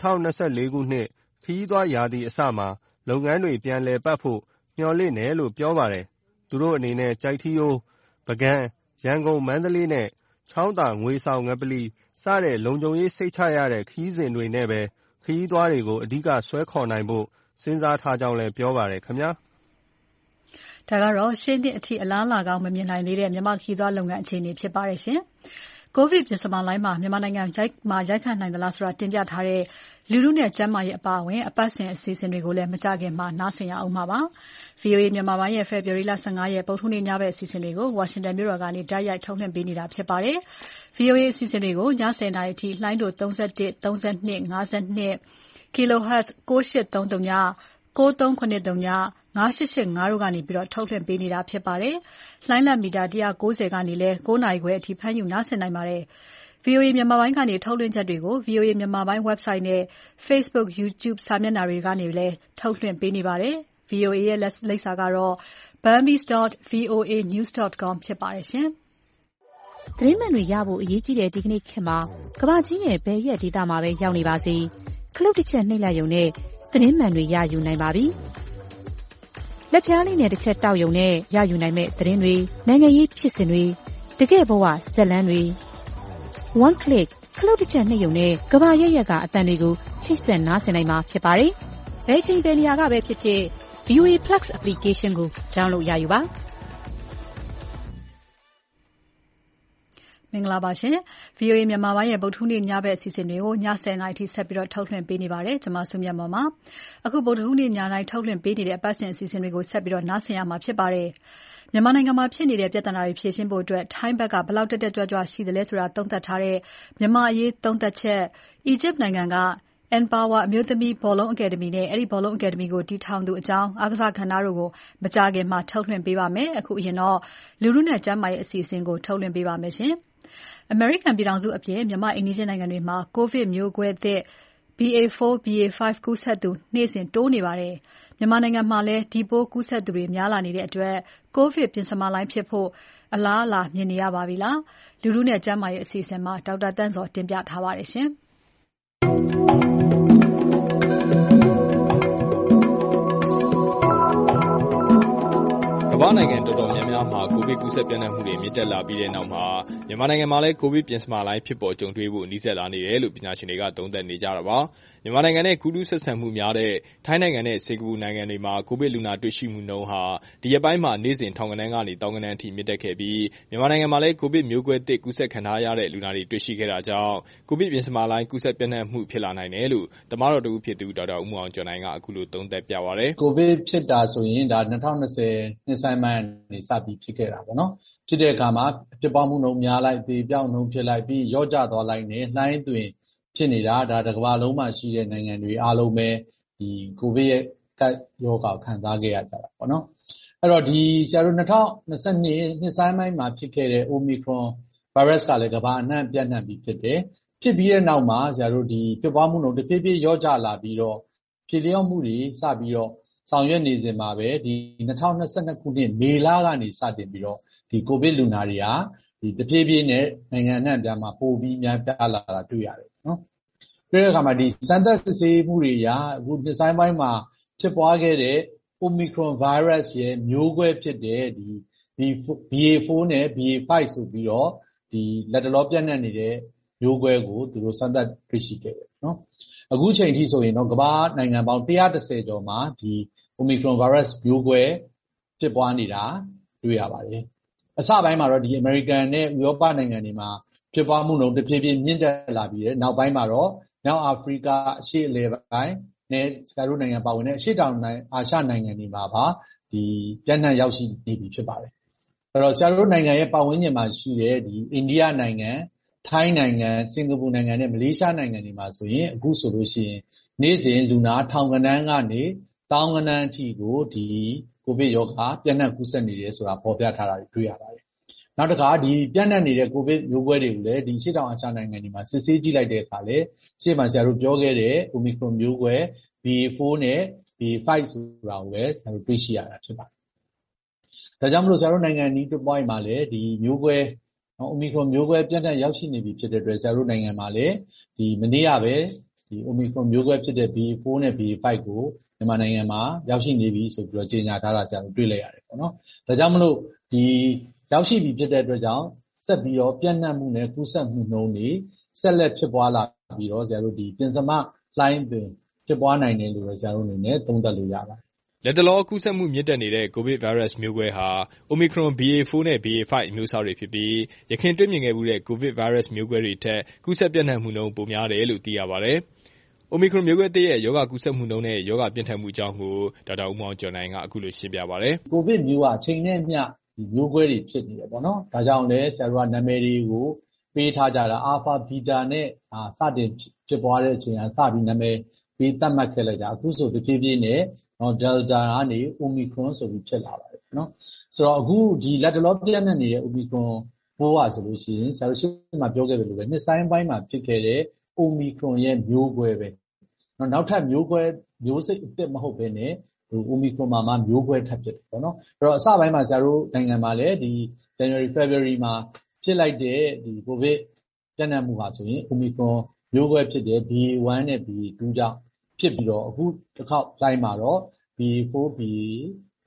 2024ခုနှစ်ခီးသွားရာသီအစမှာလုပ်ငန်းတွေပြန်လည်ပတ်ဖို့မျှော်လင့်တယ်လို့ပြောပါတယ်။သူတို့အနေနဲ့ကြိုက်ထီးရိုး၊ပုဂံ၊ရန်ကုန်၊မန္တလေးနဲ့ချောင်းသာငွေဆောင်ငပလီစတဲ့လုံခြုံရေးစိတ်ချရတဲ့ခီးစဉ်တွေနဲ့ပဲခရီးသွားတွေကိုအဓိကဆွဲခေါ်နိုင်ဖို့စဉ်းစားထားကြောင်းလည်းပြောပါတယ်ခင်ဗျာ။ဒါကတော့ရှေ့နှစ်အထိအလားအလာကောင်းမမြင်နိုင်သေးတဲ့မြန်မာခရီးသွားလုပ်ငန်းအခြေအနေဖြစ်ပါတယ်ရှင်။ကိုဗစ်ပြင်စမလိုင်းမှာမြန်မာနိုင်ငံမှာရိုက်ခတ်နိုင်သလားဆိုတာတင်ပြထားတဲ့လူထုနဲ့ကျန်းမာရေးအပါအဝင်အပတ်စဉ်အစီအစဉ်တွေကိုလည်းမကြခင်မှာနားဆင်ရအောင်ပါ။ VOA မြန်မာပိုင်းရဲ့ February 15ရက်ပုဂ္ဂိုလ်နေ့ညဘက်အစီအစဉ်တွေကို Washington မြို့တော်ကနေတိုက်ရိုက်ထုတ်လွှင့်ပေးနေတာဖြစ်ပါတယ်။ VOA အစီအစဉ်တွေကိုည10:00နာရီအထိလှိုင်းတို့31 32 52 kHz 9830 9370 9885တို့ကနေထုတ်လွှင့်ပေးနေတာဖြစ်ပါတယ်။လှိုင်းလတ်မီတာ190ကနေလည်း9နာရီခွဲအထိဖမ်းယူနားဆင်နိုင်ပါတယ်။ VOA မြန်မာပိုင်းကနေထုတ်လွှင့်ချက်တွေကို VOA မြန်မာပိုင်း website နဲ့ Facebook, YouTube စာမျက်နှာတွေကနေလည်းထုတ်လွှင့်ပေးနေပါတယ်။ VOA ရဲ့လိပ်စာကတော့ burmese.voanews.com ဖြစ်ပါတယ်ရှင်။သတင်းမှန်တွေရဖို့အရေးကြီးတဲ့ဒီကနေ့ခေတ်မှာကမ္ဘာကြီးရဲ့ဘယ်ရက်ဒေသမှာပဲရောက်နေပါစေခလုတ်တစ်ချက်နှိပ်လိုက်ရုံနဲ့သတင်းမှန်တွေရယူနိုင်ပါပြီ။လက်ပြားလေးနဲ့တစ်ချက်တောက်ယုံနဲ့ရယူနိုင်မဲ့သတင်းတွေနိုင်ငံရေးဖြစ်စဉ်တွေတကယ့်ဘဝဇာတ်လမ်းတွေ one click ခလုတ်တစ်ချက်နှိပ်ယုံနဲ့ကဘာရက်ရက်ကအတန်တွေကိုချိတ်ဆက်နားဆင်နိုင်မှာဖြစ်ပါတယ်။ဘယ်ချိန်ဘယ်နေရာကပဲဖြစ်ဖြစ် VOA Plus application ကို download ရယူပါမင်္ဂလာပါရှင် VOA မြန်မာပိုင်းရဲ့ဗုဒ္ဓဟူးနေ့ညဘက်အစီအစဉ်တွေကိုည10:00နာရီထိဆက်ပြီးထုတ်လွှင့်ပေးနေပါတယ်ကျွန်မစုမြတ်မော်ပါအခုဗုဒ္ဓဟူးနေ့ညတိုင်းထုတ်လွှင့်ပေးနေတဲ့အပတ်စဉ်အစီအစဉ်တွေကိုဆက်ပြီးနားဆင်ရမှာဖြစ်ပါတယ်မြန်မာနိုင်ငံမှာဖြစ်နေတဲ့ပြဿနာတွေဖြေရှင်းဖို့အတွက်ထိုင်းဘက်ကဘယ်လောက်တက်ကြွရှိသလဲဆိုတာသုံးသပ်ထားတဲ့မြန်မာအရေးသုံးသပ်ချက်အီဂျစ်နိုင်ငံကEmpower အမျိုးသမီးဘောလုံးအကယ်ဒမီနဲ့အဲ့ဒီဘောလုံးအကယ်ဒမီကိုတည်ထောင်သူအကြောင်းအားကစားကဏ္ဍတို့ကိုမကြာခင်မှာထုတ်လွှင့်ပေးပါမယ်အခုအရင်တော့လူလူနဲ့ကျန်းမာရေးအစီအစဉ်ကိုထုတ်လွှင့်ပေးပါမယ်ရှင်အမေရိကန်ပြည်ထောင်စုအပြင်မြန်မာအိန္ဒိယနိုင်ငံတွေမှာကိုဗစ်မျိုးကွဲသစ် BA4 BA5 ကူးစက်သူနေ့စဉ်တိုးနေပါတယ်မြန်မာနိုင်ငံမှာလည်းဒီပိုးကူးစက်သူတွေများလာနေတဲ့အတွက်ကိုဗစ်ပြင်စမလိုင်းဖြစ်ဖို့အလားအလာမြင်နေရပါပြီလားလူလူနဲ့ကျန်းမာရေးအစီအစဉ်မှာဒေါက်တာတန်းစောတင်ပြထားပါတယ်ရှင်ကမ္ဘာနိုင်ငံတော်တော်များများမှာကိုဗစ်ကူးစက်ပြန့်နှံ့မှုတွေမြင့်တက်လာပြီးတဲ့နောက်မှာမြန်မာနိုင်ငံမှာလည်းကိုဗစ်ပြင်စမလိုင်းဖြစ်ပေါ်ကြုံတွေ့ဖို့နှီးစပ်လာနေတယ်လို့ပညာရှင်တွေကသုံးသပ်နေကြတာပါမြန်မာနိုင်ငံနဲ့ကူးလူးဆက်ဆံမှုများတဲ့ထိုင်းနိုင်ငံနဲ့စင်ကာပူနိုင်ငံတွေမှာကိုဗစ်လူနာတွေ့ရှိမှုနှုန်းဟာဒီရက်ပိုင်းမှာနေ့စဉ်ထောင်ဂဏန်းကနေသောင်းဂဏန်းအထိမြင့်တက်ခဲ့ပြီးမြန်မာနိုင်ငံမှာလည်းကိုဗစ်မျိုးကွဲသစ်ကူးစက်ခံထားရတဲ့လူနာတွေတွေ့ရှိခဲ့တာကြောင့်ကိုဗစ်ပြင်စမလိုင်းကူးစက်ပြန့်နှံ့မှုဖြစ်လာနိုင်တယ်လို့တမတော်တူဖြစ်သူဒေါက်တာဦးမောင်ကျော်နိုင်ကအခုလိုသုံးသပ်ပြပါတယ်ကိုဗစ်ဖြစ်တာဆိုရင်ဒါ2020နှစ်ဆိုင်ပိုင်းနေစပြီးဖြစ်ခဲ့တာပေါ့နော်ဖြစ်တဲ့အခါမှာဖြစ်ပွားမှုနှုန်းများလိုက်ပြီးပြောင်းနှုန်းဖြစ်လိုက်ပြီးရော့ကျသွားလိုက်နဲ့လှိုင်းသွင်းဖြစ်နေတာဒါတစ်ကမ္ဘာလုံးမှာရှိတဲ့နိုင်ငံတွေအားလုံးပဲဒီကိုဗစ်ရဲ့ကပ်ရောဂါခံစားခဲ့ရကြတာပေါ့နော်အဲ့တော့ဒီဆရာတို့2022နှစ်ဆိုင်ပိုင်းမှာဖြစ်ခဲ့တဲ့ Omicron virus ကလည်းကမ္ဘာအနှံ့ပြန့်နှံ့ပြီးဖြစ်တယ်ဖြစ်ပြီးတဲ့နောက်မှာဆရာတို့ဒီဖြစ်ပွားမှုနှုန်းတဖြည်းဖြည်းရော့ကျလာပြီးတော့ဖြစ်လျော့မှုတွေစပြီးတော့ဆောင်ရွက်နေစဉ်မှာပဲဒီ2022ခုနှစ်မေလကနေစတင်ပြီးတော့ဒီကိုဗစ်လူနာတွေဟာဒီတဖြည်းဖြည်းနဲ့နိုင်ငံအနှံ့ပြားမှာပိုပြီးများပြားလာတာတွေ့ရတယ်နော်တွေ့တဲ့အခါမှာဒီစမ်းသပ်စစ်ဆေးမှုတွေရာအခုဒီဇိုင်းပိုင်းမှာဖြစ်ပွားခဲ့တဲ့ Omicron virus ရဲ့မျိုးကွဲဖြစ်တဲ့ဒီ BA4 နဲ့ BA5 ဆိုပြီးတော့ဒီလက်တလောပြန့်နှံ့နေတဲ့မျိုးကွဲကိုသူတို့စမ်းသပ်တွေ့ရှိခဲ့တယ်နော်အခုချိန်ထိဆိုရင်တော့ကမ္ဘာနိုင်ငံပေါင်း130ကျော်မှာဒီ Omicron virus မျိုးကွဲဖြစ်ပွားနေတာတွေ့ရပါတယ်အစပိုင်းမှာတော့ဒီ American နဲ့ဥရောပနိုင်ငံတွေမှာဖြစ်ပွားမှုနှုန်းတဖြည်းဖြည်းမြင့်တက်လာပြီးတဲ့နောက်ပိုင်းမှာတော့မြောက်အာဖရိကအရှေ့အလယ်ပိုင်းနဲ့စကားတို့နိုင်ငံပါဝင်တဲ့အရှေ့တောင်အာရှနိုင်ငံတွေမှာပါဒီပြန့်နှံ့ရောက်ရှိနေပြီဖြစ်ပါတယ်အဲ့တော့စကားတို့နိုင်ငံရဲ့ပတ်ဝန်းကျင်မှာရှိတဲ့ဒီအိန္ဒိယနိုင်ငံထိုင်းနိုင်ငံစင်ကာပူနိုင်ငံနဲ့မလေးရှားနိုင်ငံတွေမှာဆိုရင်အခုဆိုလို့ရှိရင်နေ့စဉ်လူနာထောင်ဂဏန်းကနေတောင်းဂဏန်းအထိကိုဒီကိုဗစ်ရောဂါပြန့်နှံ့ကူးစက်နေတယ်ဆိုတာဖော်ပြထားတာတွေ့ရပါတယ်နောက်တစ်ခါဒီပြန့်နှံ့နေတဲ့ကိုဗစ်မျိုးကွဲတွေကိုလည်းဒီရှေ့တောင်အာရှနိုင်ငံတွေမှာစစ်ဆေးကြည့်လိုက်တဲ့အခါလေရှေ့မှာဆရာတို့ပြောခဲ့တဲ့ Omicron မျိုးကွဲ BA4 နဲ့ BA5 ဆိုတာကိုပဲဆရာတို့တွေ့ရှိရတာဖြစ်ပါတယ်ဒါကြောင့်မလို့ဆရာတို့နိုင်ငံนี้တစ်ပွိုင်းမှာလည်းဒီမျိုးကွဲOmicron မျိုးကွဲပြန့်နှံ့ရောက်ရှိနေပြီဖြစ်တဲ့အတွက်ဆရာတို့နိုင်ငံမှာလည်းဒီမနေ့ကပဲဒီ Omicron မျိုးကွဲဖြစ်တဲ့ BA4 နဲ့ BA5 ကိုမြန်မာနိုင်ငံမှာရောက်ရှိနေပြီဆိုပြီးတော့ကြေညာထားတာဆရာတို့တွေ့လိုက်ရတယ်ပေါ့နော်ဒါကြောင့်မလို့ဒီရောက်ရှိပြီဖြစ်တဲ့အတွက်ကြောင့်ဆက်ပြီးတော့ပြန့်နှံ့မှုနဲ့ကူးစက်မှုနှုန်းတွေဆက်လက်ဖြစ်ပွားလာပြီးတော့ဆရာတို့ဒီပြင်စမလှိုင်းပင်ဖြစ်ပွားနိုင်တယ်လို့ဆရာတို့အနေနဲ့သုံးသပ်လို့ရပါတယ်လက်တလောကူးစက်မှုမြင့်တက်နေတဲ့ကိုဗစ်ဗိုင်းရပ်စ်မျိုးကွဲဟာ Omicron BA4 နဲ့ BA5 အမျိုးအစားတွေဖြစ်ပြီးရခိုင်တွေ့မြင်ခဲ့မှုတဲ့ကိုဗစ်ဗိုင်းရပ်စ်မျိုးကွဲတွေထက်ကူးစက်ပြန့်နှံ့မှုနှုန်းပိုများတယ်လို့သိရပါတယ်။ Omicron မျိုးကွဲသစ်ရဲ့ရောဂါကူးစက်မှုနှုန်းနဲ့ရောဂါပြင်းထန်မှုအကြောင်းကိုဒေါက်တာဦးမောင်ကျော်နိုင်ကအခုလိုရှင်းပြပါတယ်။ကိုဗစ်မျိုးကအချိန်နဲ့မျှဒီမျိုးကွဲတွေဖြစ်နေတယ်ပေါ့နော်။ဒါကြောင့်လည်းဆရာတို့ကနာမည်တွေကိုပေးထားကြတာအာဖာဘီတာနဲ့စတင်ဖြစ်ပွားတဲ့အချိန်ကစပြီးနာမည်ပေးသတ်မှတ်ခဲ့လိုက်တာအခုဆိုတဖြည်းဖြည်းနဲ့Delta ကနေ Omicron ဆိုပြီးဖြစ်လာပါတယ်နော်ဆိုတော့အခုဒီလက်တလောပြန့်နှံ့နေတဲ့ Omicron ပိုးပါဆိုလို့ရှိရင်ဆရာတို့ရှင်းမှာပြောခဲ့တယ်လို့ပဲနှစ်ဆိုင်ပိုင်းမှာဖြစ်ခဲ့တဲ့ Omicron ရဲ့မျိုးကွဲပဲနောက်ထပ်မျိုးကွဲမျိုးစိတ်အစ်စ်မဟုတ်ဘဲနဲ့ဒီ Omicron မှာမျိုးကွဲထပ်ဖြစ်တယ်ပေါ့နော်အဲ့တော့အစပိုင်းမှာဆရာတို့နိုင်ငံမှာလည်းဒီ January February မှာဖြစ်လိုက်တဲ့ဒီ COVID ပြန့်နှံ့မှုဟာဆိုရင် Omicron မျိုးကွဲဖြစ်တဲ့ BA1 နဲ့ BA2 ကြောင့်ဖြစ်ပြီးတော့အခုတစ်ခေါက်တိုင်းမှာတော့ BA4 BA5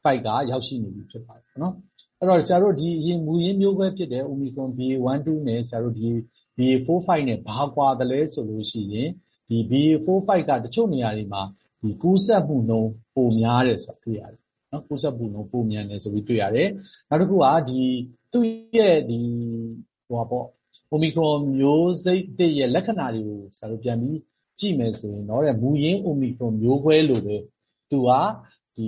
fight ကရောက်ရှိနေပြီဖြစ်ပါတယ်ပေါ့နော်အဲ့တော့ဆရာတို့ဒီအရင်မူရင်းမျိုးကွဲဖြစ်တဲ့ Omicron BA.1 2 နဲ့ဆရာတို့ဒီ BA.4 5 နဲ့ဘာကွာတယ်လဲဆိုလို့ရှိရင်ဒီ BA.4 5 ကတချို့နေရာတွေမှာဒီကူးစက်မှုနှုန်းပိုများတယ်ဆိုတာတွေ့ရတယ်နော်ကူးစက်မှုနှုန်းပိုမြန်တယ်ဆိုပြီးတွေ့ရတယ်နောက်တစ်ခုကဒီသူ့ရဲ့ဒီOmicron မျိုးစိတ်တဲ့ရဲ့လက္ခဏာတွေကိုဆရာတို့ပြန်ပြီးကြည့်မယ်ဆိုရင်တော့မူရင်း Omicron မျိုးခွဲလိုပဲသူကဒီ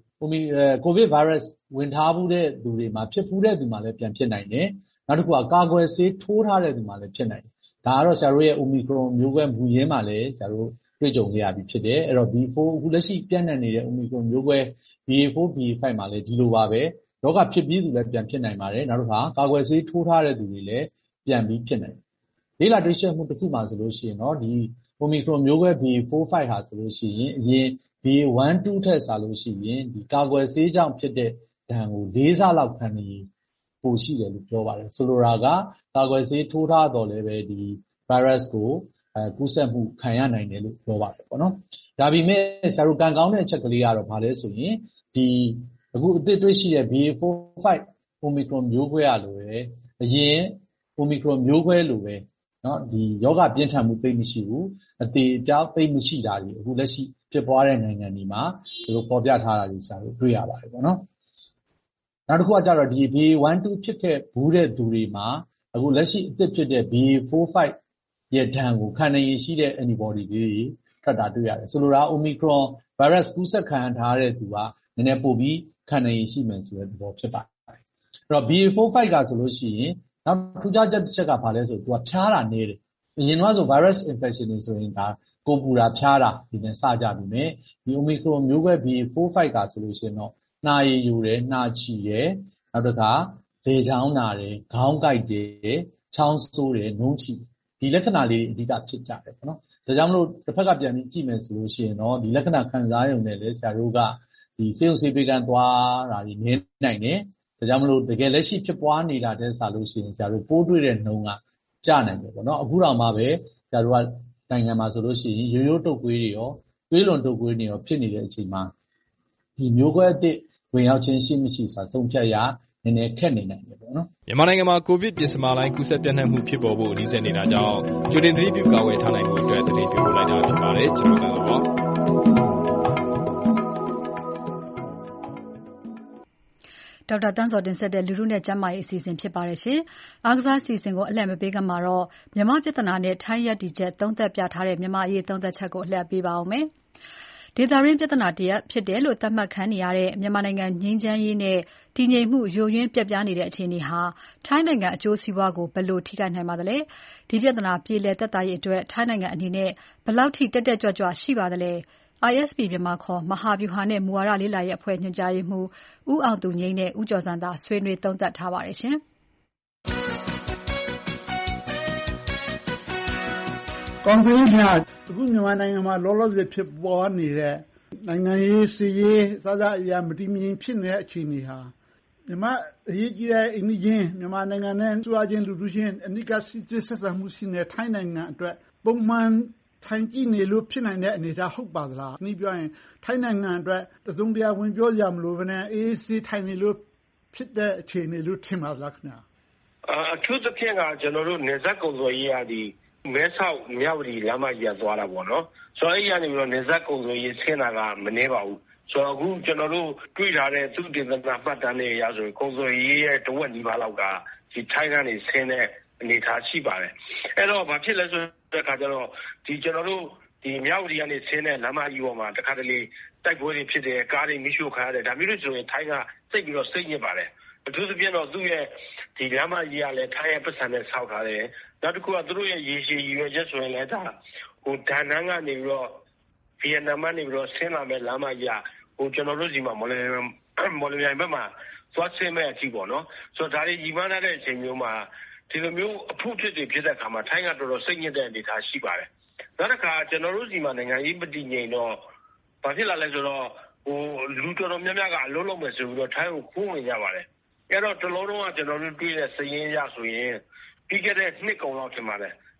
COVID virus ဝင်ထားမှုတဲ့သူတွေမှာဖြစ်ဖူးတဲ့သူမှာလည်းပြန်ဖြစ်နိုင်တယ်နောက်တစ်ခုကကာကွယ်ဆေးထိုးထားတဲ့သူမှာလည်းဖြစ်နိုင်တယ်ဒါကတော့ဆရာတို့ရဲ့ Omicron မျိုးခွဲမူရင်းမှာလည်းဆရာတို့တွေ့ကြုံခဲ့ရပြီးဖြစ်တယ်အဲ့တော့ B4 အခုလက်ရှိပြန့်နှံ့နေတဲ့ Omicron မျိုးခွဲ BA4 BA5 မှာလည်းဒီလိုပါပဲရောဂါဖြစ်ပြီးသူလည်းပြန်ဖြစ်နိုင်ပါတယ်နောက်တစ်ခါကာကွယ်ဆေးထိုးထားတဲ့သူတွေလည်းပြန်ပြီးဖြစ်နိုင်တယ်လေးလာတွေ့ရှိမှုတစ်ခုမှဆိုလို့ရှိရင်တော့ဒီ Omicron မျိုးကွဲ BA.4 5 ဟာဆိုလို့ရှိရင်အရင် BA.1 2 ထက်စားလို့ရှိရင်ဒီကာကွယ်ဆေးကြောင့်ဖြစ်တဲ့ဒဏ်ကို၄ဆလောက်ခံနေပိုရှိတယ်လို့ပြောပါတယ်ဆိုလိုတာကကာကွယ်ဆေးထိုးထားတော့လည်းပဲဒီ virus ကိုကူးစက်မှုခံရနိုင်တယ်လို့ပြောပါတယ်ပေါ့နော်ဒါပေမဲ့ဆရာတို့ကံကောင်းတဲ့အချက်ကလေးကတော့ဘာလဲဆိုရင်ဒီအခုအသစ်တွေ့ရှိတဲ့ BA.4 5 Omicron မျိုးကွဲရလို့ပဲအရင် Omicron မျိုးကွဲလိုပဲเนาะဒီယောဂပြင်းထန်မှုသိမရှိဘူးအသေးအပြောက်သိမရှိတာတွေအခုလက်ရှိဖြစ်ပွားတဲ့နိုင်ငံတွေမှာဒီလိုပေါ်ပြထားတာတွေဆရာတို့တွေ့ရပါတယ်ပေါ့နော်နောက်တစ်ခုကကြတော့ဒီ BA.1 2 ဖြစ်ခဲ့ဘူးတဲ့သူတွေမှာအခုလက်ရှိအသစ်ဖြစ်တဲ့ BA.4 5 ရဲ့ဒဏ်ကိုခံနိုင်ရရှိတဲ့ antibody တွေထွက်တာတွေ့ရတယ်ဆိုလိုတာ Omicron virus ကူးစက်ခံထားတဲ့သူကနည်းနည်းပိုပြီးခံနိုင်ရရှိမယ်ဆိုတဲ့သဘောဖြစ်ပါတယ်အဲ့တော့ BA.4 5 ကဆိုလို့ရှိရင်နောက်ထူးခြားချက်တစ်ချက်ကဘာလဲဆိုသူကဖျားတာနေတယ်အရင်ကဆို virus infection တွေဆိုရင်ဒါကိုပူတာဖျားတာဒီနဲ့စကြပြီမယ်ဒီ Omicron မျိုးကွဲ BA.4 5 ကဆိုလို့ရှိရင်တော့နှာရည်ယိုတယ်နှာချီတယ်နောက်တစ်ခါလေချောင်းနာတယ်ခေါင်းကိုက်တယ်ချောင်းဆိုးတယ်နှုန်းချီဒီလက္ခဏာလေးအဓိကဖြစ်ကြတယ်ပေါ့နော်ဒါကြောင့်မလို့တစ်ဖက်ကပြန်ပြီးကြည့်မယ်ဆိုလို့ရှိရင်တော့ဒီလက္ခဏာခံစားရုံနဲ့လေဆရာတို့ကဒီစေုပ်ဆေးပေးကမ်းသွားတာဒီနည်းနိုင်တယ်ဒါကြောင့်မလို့တကယ်လက်ရှိဖြစ်ပွားနေတာတဲ့ဆာလို့ရှိရင်ဆရာတို့ပိုးတွေ့တဲ့နှုန်းကကျနိုင်တယ်ပေါ့နော်အခုတော့မှပဲဆရာတို့ကနိုင်ငံမှာဆိုလို့ရှိရင်ရိုးရိုးတုပ်ကွေးတွေရောသွေးလွန်တုပ်ကွေးတွေရောဖြစ်နေတဲ့အချိန်မှာဒီမျိုးကွဲအသစ်ဝင်ရောက်ခြင်းရှိမရှိဆိုတာသုံးဖြတ်ရနည်းနည်းခက်နေနိုင်တယ်ပေါ့နော်မြန်မာနိုင်ငံမှာကိုဗစ်ပြင်စမာလိုင်းကူးစက်ပြန့်နှံ့မှုဖြစ်ပေါ်ဖို့အနည်းစနေတာကြောင့်ကြိုတင်သတိပြုကာကွယ်ထားနိုင်မှုအတွက်သတင်းပေးပို့လိုက်တာဖြစ်ပါတယ်ကျွန်တော်ကတော့ဒေါက်တာတန်းစောတင်ဆက်တဲ့လူထုနဲ့ကျန်းမာရေးအစီအစဉ်ဖြစ်ပါတယ်ရှင်။အားကစားအစီအစဉ်ကိုအလှည့်မပေးခင်မှာတော့မြန်မာပြည်ထနာနဲ့ထိုင်းရပ်တည်ချက်သုံးသက်ပြထားတဲ့မြန်မာအရေးသုံးသက်ချက်ကိုအလှည့်ပေးပါအောင်မယ်။ဒေသရင်းပြဿနာတရားဖြစ်တယ်လို့သတ်မှတ်ခံနေရတဲ့မြန်မာနိုင်ငံငြိမ်းချမ်းရေးနဲ့တည်ငြိမ်မှုယိုယွင်းပြတ်ပြားနေတဲ့အခြေအနေဟာထိုင်းနိုင်ငံအကျိုးစီးပွားကိုဘယ်လိုထိခိုက်နိုင်ပါသလဲ။ဒီပြဿနာပြေလည်သက်သာရေးအတွက်ထိုင်းနိုင်ငံအနေနဲ့ဘယ်လောက်ထိတက်တက်ကြွကြွရှိပါသလဲ။ ISP မြန်မာခေါ်မဟာဗျူဟာနဲ့မူဝါဒလေးလာရဲ့အဖွဲ့ညွှန်ကြားရေးမှူးဦးအောင်သူငိမ့်နဲ့ဦးကျော်စံသာဆွေးနွေးသုံးသပ်ထားပါတယ်ရှင်။ကောင်းသေးဗျာအခုမြန်မာနိုင်ငံမှာလောလောဆယ်ဖြစ်ပေါ်နေတဲ့နိုင်ငံရေးစီးရေးစသအရာမတည်မငြိမ်ဖြစ်နေတဲ့အခြေအနေဟာမြန်မာအရေးကြီးတဲ့အိမ်နီးချင်းမြန်မာနိုင်ငံနဲ့စွာချင်းလူထုချင်းအနိကစစ်ဆက်ဆံမှုရှိနေတဲ့ထိုင်းနိုင်ငံအတွက်ပုံမှန်ထိုင်ကြည့်နေလို့ဖြစ်နိုင်တဲ့အနေအထားဟုတ်ပါသလား။ဒီပြောရင်ထိုင်းနိုင်ငံအတွက်သုံးတရားဝင်ပြောကြမလို့ဘယ်နဲ့အေးစေးထိုင်နေလို့ဖြစ်တဲ့အခြေအနေလို့ထင်ပါသလားခင်ဗျာ။အထူးသဖြင့်ကကျွန်တော်တို့နေဆက်ကုံစော်ရေးရာဒီမဲဆောက်မြဝတီလမ်းမကြီးသွားတာပေါ့နော်။ဆိုတော့အဲ့ရနေပြီးတော့နေဆက်ကုံစော်ရေးဆင်းတာကမနှဲပါဘူး။ဆိုတော့အခုကျွန်တော်တို့တွေ့ထားတဲ့သူတင်သနာမှတ်တမ်းတွေအရဆိုရင်ကုံစော်ရေးရဲ့တဝက်နီးပါးလောက်ကဒီထိုင်းကနေဆင်းတဲ့အနေထားရှိပါတယ်။အဲ့တော့ဘာဖြစ်လဲဆိုတဲ့အခါကျတော့ဒီကျွန်တော်တို့ဒီမြဝတီကနေဆင်းတဲ့လမ်းမကြီးပေါ်မှာတခါတလေတိုက်ပွဲတွေဖြစ်တယ်ကားတွေမိရှို့ခါရတယ်ဒါမျိုးတွေဆိုရင်ထိုင်းကစိတ်ပြီးတော့စိတ်ညစ်ပါတယ်အထူးသဖြင့်တော့သူ့ရဲ့ဒီလမ်းမကြီးကလည်းထိုင်းရဲ့ပတ်စံနဲ့ဆောက်ထားတယ်နောက်တစ်ခုကသူတို့ရဲ့ရေရှည်ရည်ရွယ်ချက်ဆိုရင်လည်းဒါဟိုဒါနန်းကနေပြီးတော့ဗီယက်နမ်ကနေပြီးတော့ဆင်းလာမဲ့လမ်းမကြီးကဟိုကျွန်တော်တို့စီမှာမော်လမြိုင်ဘက်မှာသွားဆင်းမဲ့အကြည့်ပေါ့နော်ဆိုတော့ဒါတွေညီမနာတဲ့အချိန်မျိုးမှာဒီလိုမျိုးအဖို့ဖြစ်တဲ့အခါမှာထိုင်းကတော်တော်စိတ်ညစ်တဲ့အနေအထားရှိပါတယ်နောက်တစ်ခါကျွန်တော်တို့စီမှာနိုင်ငံရေးမတည်ငြိမ်တော့ဘာဖြစ်လာလဲဆိုတော့ဟိုလူတော်တော်များများကအလုံးလုံးမယ်ဆိုပြီးတော့ထိုင်းကိုခိုးဝင်ကြပါတယ်အဲ့တော့တလုံးလုံးကကျွန်တော်တို့တွေ့တဲ့စည်ရင်းရဆိုရင်ပြီးခဲ့တဲ့နှစ်ကုန်လောက်ထင်ပါတယ်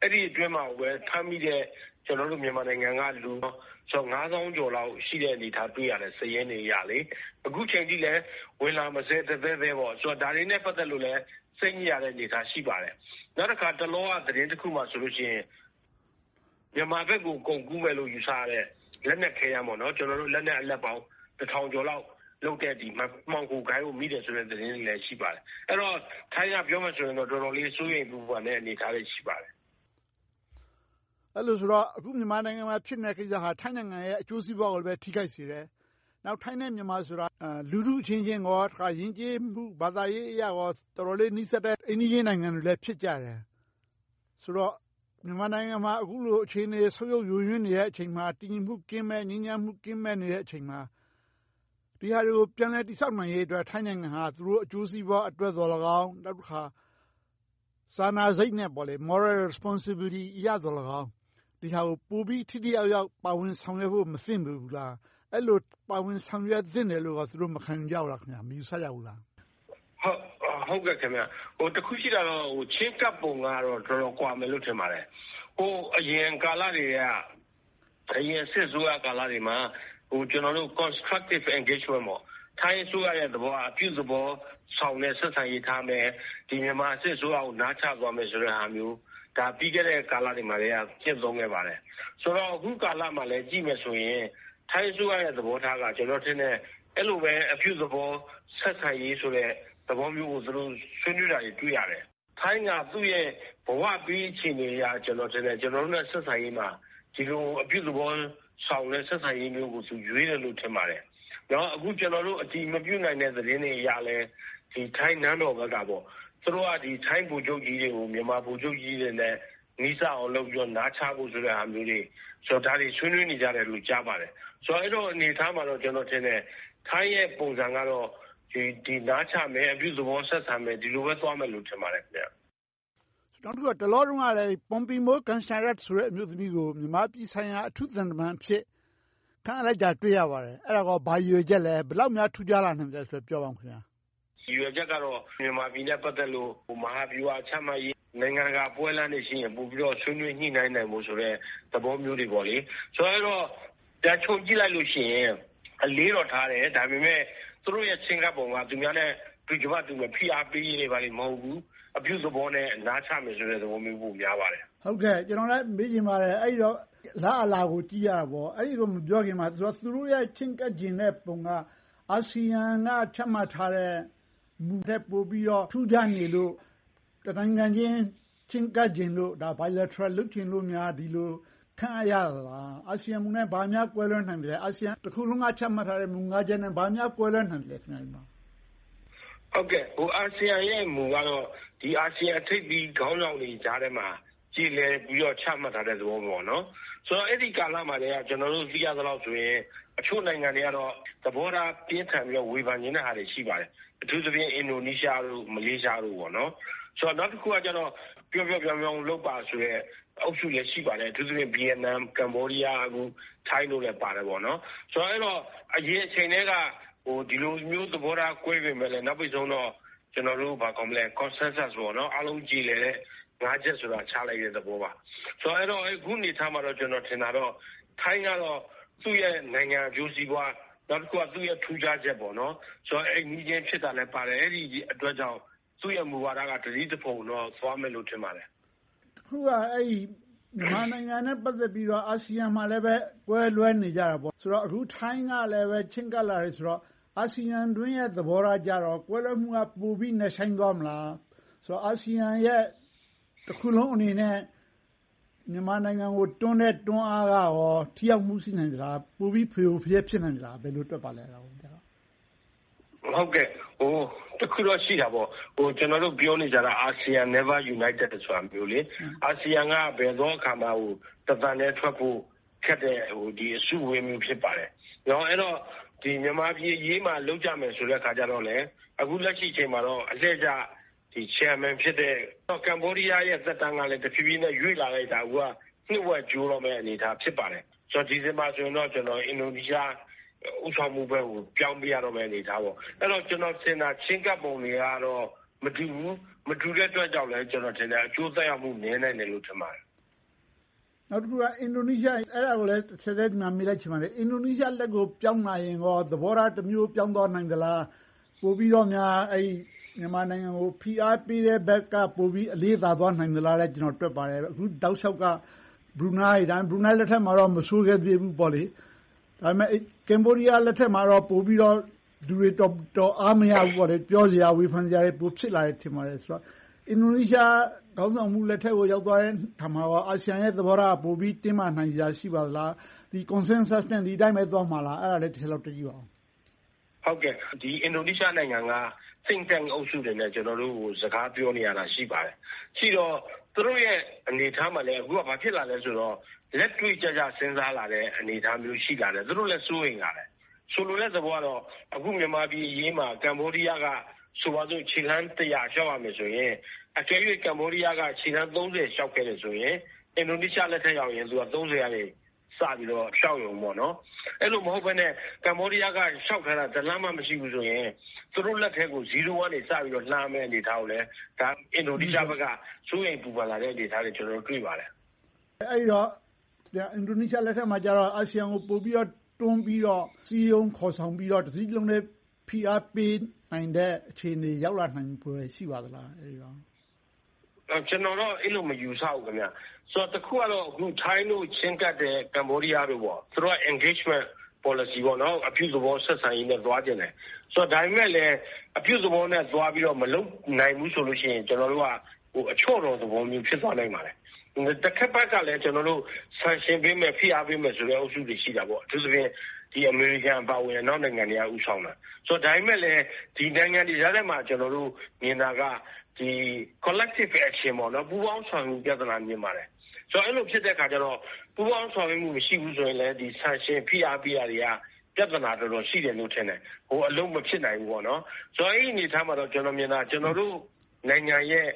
အဲ့ဒီအတွင်းမှာပဲဖမ်းမိတဲ့ကျွန်တော်တို့မြန်မာနိုင်ငံကလူဆို9000ကျော်လောက်ရှိတဲ့အနေထားတွေ့ရတယ်စည်ရင်းနေရလေအခုချိန်ကြီးလည်းဝင်လာမစဲတဲ့ပေါ့ဆိုတော့ဒါတွေနဲ့ပတ်သက်လို့လည်းစိတ်ညစ်ရတဲ့အနေထားရှိပါတယ်နောက်တစ်ခါတလောကသတင်းတစ်ခုမှဆိုလို့ရှိရင်မြန်မာဘက်ကိုကုန်ကူးမယ်လို့ယူဆရတဲ့လက်နက်ခဲယမ်းပေါ့နော်ကျွန်တော်တို့လက်နက်အလက်ပေါင်း1000ကျော်လောက်လုပ်တဲ့ဒီမှောင်ကိုဂိုင်းကိုမိတယ်ဆိုတဲ့သတင်းတွေလည်းရှိပါတယ်အဲ့တော့ထိုင်းကပြောမှဆိုရင်တော့တော်တော်လေးစိုးရိမ်ပူပန်တဲ့အနေထားလေးရှိပါတယ်အဲ့လိုဆိုတော့အခုမြန်မာနိုင်ငံမှာဖြစ်နေတဲ့ကိစ္စဟာထိုင်းနိုင်ငံရဲ့အကျိုးစီးပွားကိုလည်းထိခိုက်စေတယ်နောက်ထိုင်းနဲ့မြန်မာဆိုတာလူထုချင်းချင်းရောတခါယဉ်ကျေးမှုဘာသာရေးအရာရောတော်တော်လေးနှိစက်တဲ့အိန္ဒိယနိုင်ငံတွေလည်းဖြစ်ကြတယ်ဆိုတော့မြန်မာနိုင်ငံမှာအခုလိုအခြေအနေဆုပ်ယုပ်ယိုယွင်းနေတဲ့အချိန်မှာတည်ငြိမ်မှုကင်းမဲ့ငြိမ်းချမ်းမှုကင်းမဲ့နေတဲ့အချိန်မှာဒီဟာတွေကိုပြန်လည်တည်ဆောက်နိုင်ရေးအတွက်ထိုင်းနိုင်ငံဟာသူတို့အကျိုးစီးပွားအတွက်တော်၎င်းနောက်တစ်ခါစာနာစိတ်နဲ့ပေါ့လေ moral responsibility အရတော်၎င်းဒီဟာကိုပိုပြီးထိထိရောက်ရောက်ပါဝင်ဆောင်ရွက်ဖို့မသင့်ဘူးလားအဲ့လိုပါဝင်ဆောင်ရွက်သင့်တယ်လို့သူတို့မခံကြဘူးလားခင်ဗျာမယူဆကြဘူးလားဟုတ်ကဲ့ခင်ဗျာတခုရှိတာတော့ချင်းကပ်ပုံကတော့တော်တော်ကွာမယ်လို့ထင်ပါတယ်အရင်ကာလတွေကအရင်စစ်ဆိုးရကာလတွေမှာကျွန်တော်တို့ constructive engagement ပေါ့ထိုင်းဆိုရတဲ့သဘောအပြုသဘောဆောင်တဲ့ဆက်ဆံရေးထားမယ်ဒီမြန်မာစစ်ဆိုးရကိုနားချသွားမယ်ဆိုတဲ့ဟာမျိုးဒါပြီးခဲ့တဲ့ကာလတွေမှာလည်းကျင့်သုံးခဲ့ပါတယ်ဆိုတော့အခုကာလမှာလည်းကြည့်မယ်ဆိုရင်ထိုင်းဆိုရတဲ့သဘောထားကကျွန်တော်ထင်တယ်အဲ့လိုပဲအပြုသဘောဆက်ဆံရေးဆိုတဲ့သဘောမျိုးကိုသူတို့ဆွေးနွေးတာတွေ့ရတယ်ထိုင်းကသူ့ရဲ့ဘဝပြီးအခြေအနေအရကျွန်တော်ထင်တယ်ကျွန်တော်တို့နဲ့ဆက်ဆံရေးမှာဒီလိုအပြုသဘောဆောင်တဲ့ဆက်ဆံရေးမျိုးကိုသူရွေးတယ်လို့ထင်ပါတယ်နော်အခုကျွန်တော်တို့အတီမပြုတ်နိုင်တဲ့သတင်းတွေအရလဲဒီထိုင်းနန်းတော်ဘက်ကပေါ့သူတို့ကဒီထိုင်းဗိုလ်ချုပ်ကြီးတွေကိုမြန်မာဗိုလ်ချုပ်ကြီးတွေနဲ့နီးစပ်အောင်လုပ်ပြီးတော့နားချဖို့ဆိုတဲ့ဟာမျိုးတွေဆိုတော့ဒါတွေဆွေးနွေးနေကြတယ်လို့ကြားပါတယ်ဆိုတော့အဲ့တော့အနေထားမှာတော့ကျွန်တော်ထင်တယ်ထိုင်းရဲ့ပုံစံကတော့ဒီနားချမယ်အပြုသဘောဆက်ဆံမယ်ဒီလိုပဲသွားမယ်လို့ထင်ပါတယ်ခင်ဗျာနောက်တစ်ခုကတလောတုန်းကလည်းပွန်ပီမိုကန်ဆာရက်ဆိုတဲ့အမျိုးသမီးကိုမြန်မာပြည်ဆိုင်ရာအထူးသံတမန်အဖြစ်ခန့်အပ်လိုက်တာတွေ့ရပါတယ်အဲ့ဒါကဘာရည်ရွယ်ချက်လဲဘယ်လောက်များထူးခြားလာနိုင်တယ်ဆိုပြောပါဦးခင်ဗျာရည်ရွယ်ချက်ကတော့မြန်မာပြည်နဲ့ပတ်သက်လို့မဟာဗျူဟာချမှတ်ရေးနိုင်ငံတကာပွဲလမ်းတွေရှိရင်ပို့ပြီးတော့ဆွေးနွေးညှိနှိုင်းနိုင်မှုဆိုတဲ့သဘောမျိုးတွေပေါ့လေဆိုတော့ပြန်ချုံကြည့်လိုက်လို့ရှိရင်အလေးတော်ထားတယ်ဒါပေမဲ့သူတို့ရဲ့ချင်းကပ်ပုံကသူများနဲ့ဒီကမ္ဘာသူနဲ့ဖိအားပေးနေပါလိမ့်မဟုတ်ဘူးအပြုသဘောနဲ့နားချမယ်ဆိုတဲ့သဘောမျိုးပိုများပါတယ်ဟုတ်ကဲ့ကျွန်တော်လည်းမေးချင်ပါတယ်အဲ့တော့လားအလာကိုကြည့်ရတာပေါ့အဲ့ဒီကိုမပြောခင်မှာသူတို့ရဲ့ချင်းကပ်ခြင်းတဲ့ပုံကအာဆီယံကချမှတ်ထားတဲ့မူတဲ့ပို့ပြီးတော့ထူးခြားနေလို့တနိုင်ငံချင်းချင်းကပ်ခြင်းလို့ဒါ bilateral လုပ်ခြင်းလို့များဒီလိုခံရလားအာဆီယံမူနဲ့ဘာများကွဲလွဲနိုင်တယ်အာဆီယံတစ်ခုလုံးကချမှတ်ထားတဲ့မူ၅ချက်နဲ့ဘာများကွဲလွဲနိုင်တယ်ခင်ဗျာဟုတ်ကဲ့အာဆီယံရဲ့မူကတော့ဒီအာဆီယံထိပ်ပြီးခေါင်းဆောင်တွေကြားထဲမှာကြည်လည်ပြီးတော့ချမှတ်ထားတဲ့သဘောပေါ့နော်ဆိုတော့အဲ့ဒီကာလမှာလည်းကျွန်တော်တို့သိရသလောက်ဆိုရင်အချို့နိုင်ငံတွေကတော့သဘောထားပြင်းထန်ပြီးတော့ဝေဖန်နေတဲ့ဟာတွေရှိပါတယ်အထူးသဖြင့်အင်ဒိုနီးရှားတို့မလေးရှားတို့ပေါ့နော်ဆိုတော့နောက်တစ်ခုကကျတော့ပြောင်းလုပ်ပါဆိုရဲအုပ်စုလည်းရှိပါတယ်အထူးသဖြင့်ဗီယက်နမ်ကမ္ဘောဒီးယားအခုထိုင်းတို့လည်းပါတယ်ပေါ့နော်ဆိုတော့အဲ့တော့အရင်အချိန်တွေကဒီလိုမျိုးသဘောထားကွဲပြင်မဲ့လည်းနောက်ပြီးဆုံးတော့ကျွန်တော်တို့ဘာကောင်းမလဲ consensus ပေါ့နော်အားလုံးကြည်လည်တဲ့၅ချက်ဆိုတာချလိုက်တဲ့သဘောပါဆိုတော့အဲ့တော့အခုနေထားမှာတော့ကျွန်တော်ထင်တာတော့ထိုင်းကတော့သူ့ရဲ့နိုင်ငံအကျိုးစီးပွားနောက်တစ်ခုကသူ့ရဲ့ထူးခြားချက်ပေါ့နော်ဆိုတော့အဲ့ဒီချင်းဖြစ်တာလည်းပါတယ်အဲ့ဒီအတွက်ကြောင့်သူ့ရဲ့မူဝါဒကတတိတဖုံတော့သွားမယ်လို့ထင်ပါတယ်ခုကအဲ့ဒီမြန်မာနိုင်ငံနဲ့ပတ်သက်ပြီးတော့အာဆီယံမှာလည်းပဲကွဲလွဲနေကြတာပေါ့ဆိုတော့အခုထိုင်းကလည်းပဲချင်းကပ်လာတယ်ဆိုတော့အာဆီယံတွင်းရဲ့သဘောထားကြတော့ကွဲလွဲမှုကပိုပြီးနှဆိုင်သွားမလားဆိုတော့အာဆီယံရဲ့တစ်ခုလုံးအနေနဲ့မြန်မာနိုင်ငံကိုတွန်းတဲ့တွန်းအားကရောထိရောက်မှုရှိနိုင်သလားပိုပြီးဖျော်ဖျက်ဖြစ်နိုင်သလားဘယ်လိုတွက်ပါလဲတော့ဟုတ်ကဲ့တခုတော့ရှိတာပေါ့ကျွန်တော်တို့ပြောနေကြတာ ASEAN Never United ဆိုတာမျိုးလေအာဆီယံကဘယ်တော့အခါမှတသန်နဲ့ထွက်ဖို့ခက်တဲ့ဒီအစုဝေးမျိုးဖြစ်ပါတယ်။နော်အဲ့တော့ဒီမြန်မာပြည်ရေးမှာလောက်ကြမယ်ဆိုတဲ့ခါကျတော့လေအခုလက်ရှိချိန်မှာတော့အလှည့်ကျဒီ chairman ဖြစ်တဲ့ကမ္ဘောဒီးယားရဲ့သက်တမ်းကလည်းတဖြည်းဖြည်းနဲ့ရွေ့လာလိုက်တာကနှစ်ဝက်ကျိုးတော့မဲ့အနေအထားဖြစ်ပါတယ်။ဆိုတော့ဒီဇင်ဘာဆိုရင်တော့ကျွန်တော်အင်ဒိုနီးရှားဥဆောင်မှုဘက်ကိုပြောင်းပြရတော့မယ့်အနေထားပေါ့အဲ့တော့ကျွန်တော်ထင်တာချင်းကပ်ပုံတွေကတော့မတူဘူးမတူတဲ့အတွက်ကြောင့်လည်းကျွန်တော်ထင်တယ်အကျိုးသက်ရောက်မှုနည်းနိုင်တယ်လို့ထင်ပါတယ်နောက်တစ်ခုကအင်ဒိုနီးရှားအဲ့ဒါကိုလည်းဆက်တဲ့ဒီမှာမေးလိုက်ချင်ပါတယ်အင်ဒိုနီးရှားလက်ကိုပြောင်းလာရင်ရောသဘောထားတစ်မျိုးပြောင်းသွားနိုင်သလားပို့ပြီးတော့များအဲ့မြန်မာနိုင်ငံကိုဖိအားပေးတဲ့ဘက်ကပို့ပြီးအလေးသာသွားနိုင်သလားလဲကျွန်တော်တွက်ပါတယ်အခုတောက်လျှောက်ကဘရူနိုင်းလက်ထက်မှာတော့မဆိုးခဲ့သေးဘူးပေါ့လေဒါပေမဲ့ကမ်ဘောဒီးယားလက်ထက်မှာတော့ပို့ပြီးတော့လူတွေတော့အားမရဘူးပေါ့လေပြောစရာဝေဖန်စရာတွေပိုဖြစ်လာတယ်ထင်ပါတယ်ဆိုတော့အင်ဒိုနီးရှားခေါင်းဆောင်မှုလက်ထက်ကိုရောက်သွားတဲ့ခါမှာရောအာဆီယံရဲ့သဘောထားပို့ပြီးတင်းမာနိုင်ကြရှိပါသလားဒီ consensus နဲ့ဒီတိုင်းပဲသွားမှာလားအဲ့ဒါလည်းတစ်ချက်လောက်တကြည့်ပါအောင်ဟုတ်ကဲ့ဒီအင်ဒိုနီးရှားနိုင်ငံကthink tank အုပ်စုတွေနဲ့ကျွန်တော်တို့ကိုစကားပြောနေရတာရှိပါတယ်ရှိတော့သူတို့ရဲ့အနေအထားမှာလည်းအခုကဘာဖြစ်လာလဲဆိုတော့လက်တွေ့ကြကြစဉ်းစားလာတဲ့အနေအထားမျိုးရှိလာတယ်သူတို့လည်းစိုးရိမ်လာတယ်ဆိုလိုတဲ့သဘောကတော့အခုမြန်မာပြည်အရေးမှာကမ္ဘောဒီးယားကဆိုပါစို့ခြေလှမ်း100ရှောက်ရမယ်ဆိုရင်အကယ်၍ကမ္ဘောဒီးယားကခြေလှမ်း30ရှောက်ခဲ့တယ်ဆိုရင်အင်ဒိုနီးရှားလက်ထက်ရောက်ရင်သူက30ရာနေစပြီးတော့ရှောက်ရုံပေါ့နော်အဲ့လိုမဟုတ်ဘဲနဲ့ကမ္ဘောဒီးယားကရှောက်ထားတာတလမ်းမှမရှိဘူးဆိုရင်သူတို့လက်ထက်ကို0ကနေစပြီးတော့လှမ်းမဲ့အနေထားကိုလည်းဒါအင်ဒိုနီးရှားဘက်ကစိုးရိမ်ပူပန်လာတဲ့အနေထားတွေကျွန်တော်တို့တွေ့ပါတယ်အဲ့တော့အင်ဒိုနီးရှားလက်ထက်မှာကျတော့အာဆီယံကိုပို့ပြီးတော့တွန်းပြီးတော့စီယုံခေါ်ဆောင်ပြီးတော့တစည်းလုံးနဲ့ဖိအားပေးနိုင်တဲ့အခြေအနေရောက်လာနိုင်ဖွယ်ရှိပါသလားအဲ့တော့ကျွန်တော်တော့အဲ့လိုမယူဆဘူးခင်ဗျဆိုတော့တခုကတော့အခုထိုင်းတို့ချင်းကပ်တဲ့ကမ္ဘောဒီးယားတို့ပေါ့သူတို့က engagement policy ပေါ့နော်အပြုသဘောဆက်ဆံရေးနဲ့သွားကြတယ်ဆိုတော့ဒါပေမဲ့လည်းအပြုသဘောနဲ့သွားပြီးတော့မလုပ်နိုင်ဘူးဆိုလို့ရှိရင်ကျွန်တော်တို့ကအချော့တော်သဘောမျိုးဖြစ်သွားနိုင်ပါတယ်တစ်ခါပတ်ကလည်းကျွန်တော်တို့ sanction ပေးမယ်ဖိအားပေးမယ်ဆိုတဲ့အုပ်စုတွေရှိတာပေါ့အထူးသဖြင့်ဒီအမေရိကန်ပါဝင်နောက်နိုင်ငံတွေကဥဆောင်တာဆိုတော့ဒါပေမဲ့လည်းဒီနိုင်ငံတွေကြားထဲမှာကျွန်တော်တို့မြင်တာကဒီ collective action ပေါ့နော်ပူးပေါင်းဆောင်ရွက်ပြဿနာမြင်ပါတယ်ဆိုတော့အဲ့လိုဖြစ်တဲ့အခါကျတော့ပူးပေါင်းဆောင်ရွက်မှုမရှိဘူးဆိုရင်လည်းဒီ sanction ဖိအားပေးရတွေကပြဿနာတော်တော်ရှိတယ်လို့ထင်တယ်အလုံးမဖြစ်နိုင်ဘူးပေါ့နော်ဆိုတော့အဲ့ဒီအနေထားမှာတော့ကျွန်တော်မြင်တာကျွန်တော်တို့နိုင်ငံရဲ့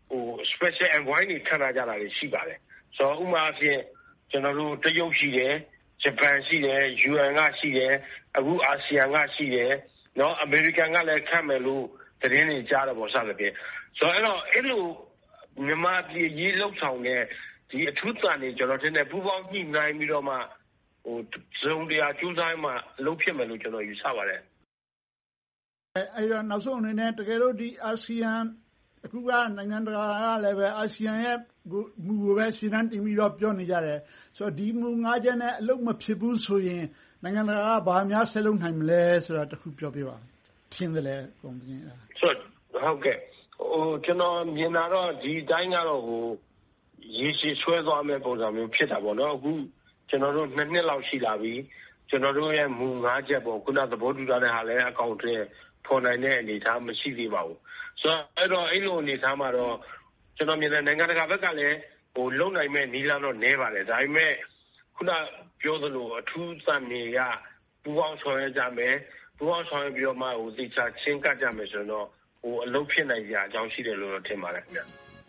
special envoy တွေခန့်ထားကြတာတွေရှိပါတယ်ဆိုတော့ဥပမာအဖြစ်ကျွန်တော်တို့တရုတ်ရှိတယ်ဂျပန်ရှိတယ် UN ကရှိတယ်အခုအာဆီယံကရှိတယ်နော်အမေရိကန်ကလည်းခန့်မယ်လို့သတင်းတွေကြားတယ်ပေါ့စသဖြင့်ဆိုတော့အဲ့လိုမြန်မာပြည်ရေးလှုပ်ဆောင်တဲ့ဒီအထူးတန်တွေကျွန်တော်တင်တဲ့ပူပေါင်းညှိနှိုင်းပြီးတော့မှဇုံတရားကျူးစားမှအလုပ်ဖြစ်မယ်လို့ကျွန်တော်ယူဆပါတယ်အဲ့တော့နောက်ဆုံးအနေနဲ့တကယ်လို့ဒီအာဆီယံအခုကနိုင်ငံတကာကလည်းပဲအာဆီယံရဲ့မူကိုပဲရှင်းတန်းတင်ပြီးတော့ပြောနေကြတယ်ဆိုတော့ဒီမူ၅ချက်နဲ့အလုပ်မဖြစ်ဘူးဆိုရင်နိုင်ငံတကာကဘာများဆက်လုပ်နိုင်မလဲဆိုတာတခုပြောပြပါထင်တယ်လေကုန်ပြင်းဆိုတော့ဟုတ်ကဲ့ကျွန်တော်မြင်တာတော့ဒီအတိုင်းကတော့ရေရှည်ဆွဲသွားမယ့်ပုံစံမျိုးဖြစ်တာပေါ့နော်အခုကျွန်တော်တို့2နှစ်လောက်ရှိလာပြီကျွန်တော်တို့ရဲ့မူ၅ချက်ပေါ့ခုနသဘောတူထားတဲ့ဟာလည်းအကောင့်ထဲဖော်နိုင်တဲ့အနေအထားမရှိသေးပါဘူးဆိုတော့အဲ့လိုအနေအထားမှာတော့ကျွန်တော်မြင်တဲ့နိုင်ငံတကာဘက်ကလည်းလုံနိုင်မဲ့နီးလန်းတော့နည်းပါတယ်ဒါပေမဲ့ခုနပြောသလိုအထူးသံနေကပူပေါင်းဆောင်ရွက်ကြမယ်ပူပေါင်းဆောင်ရွက်ပြီးတော့မှသေချာချင်းကပ်ကြမယ်ဆိုတော့အလုပ်ဖြစ်နိုင်ကြအကြောင်းရှိတယ်လို့ထင်ပါတယ်ခင်ဗျ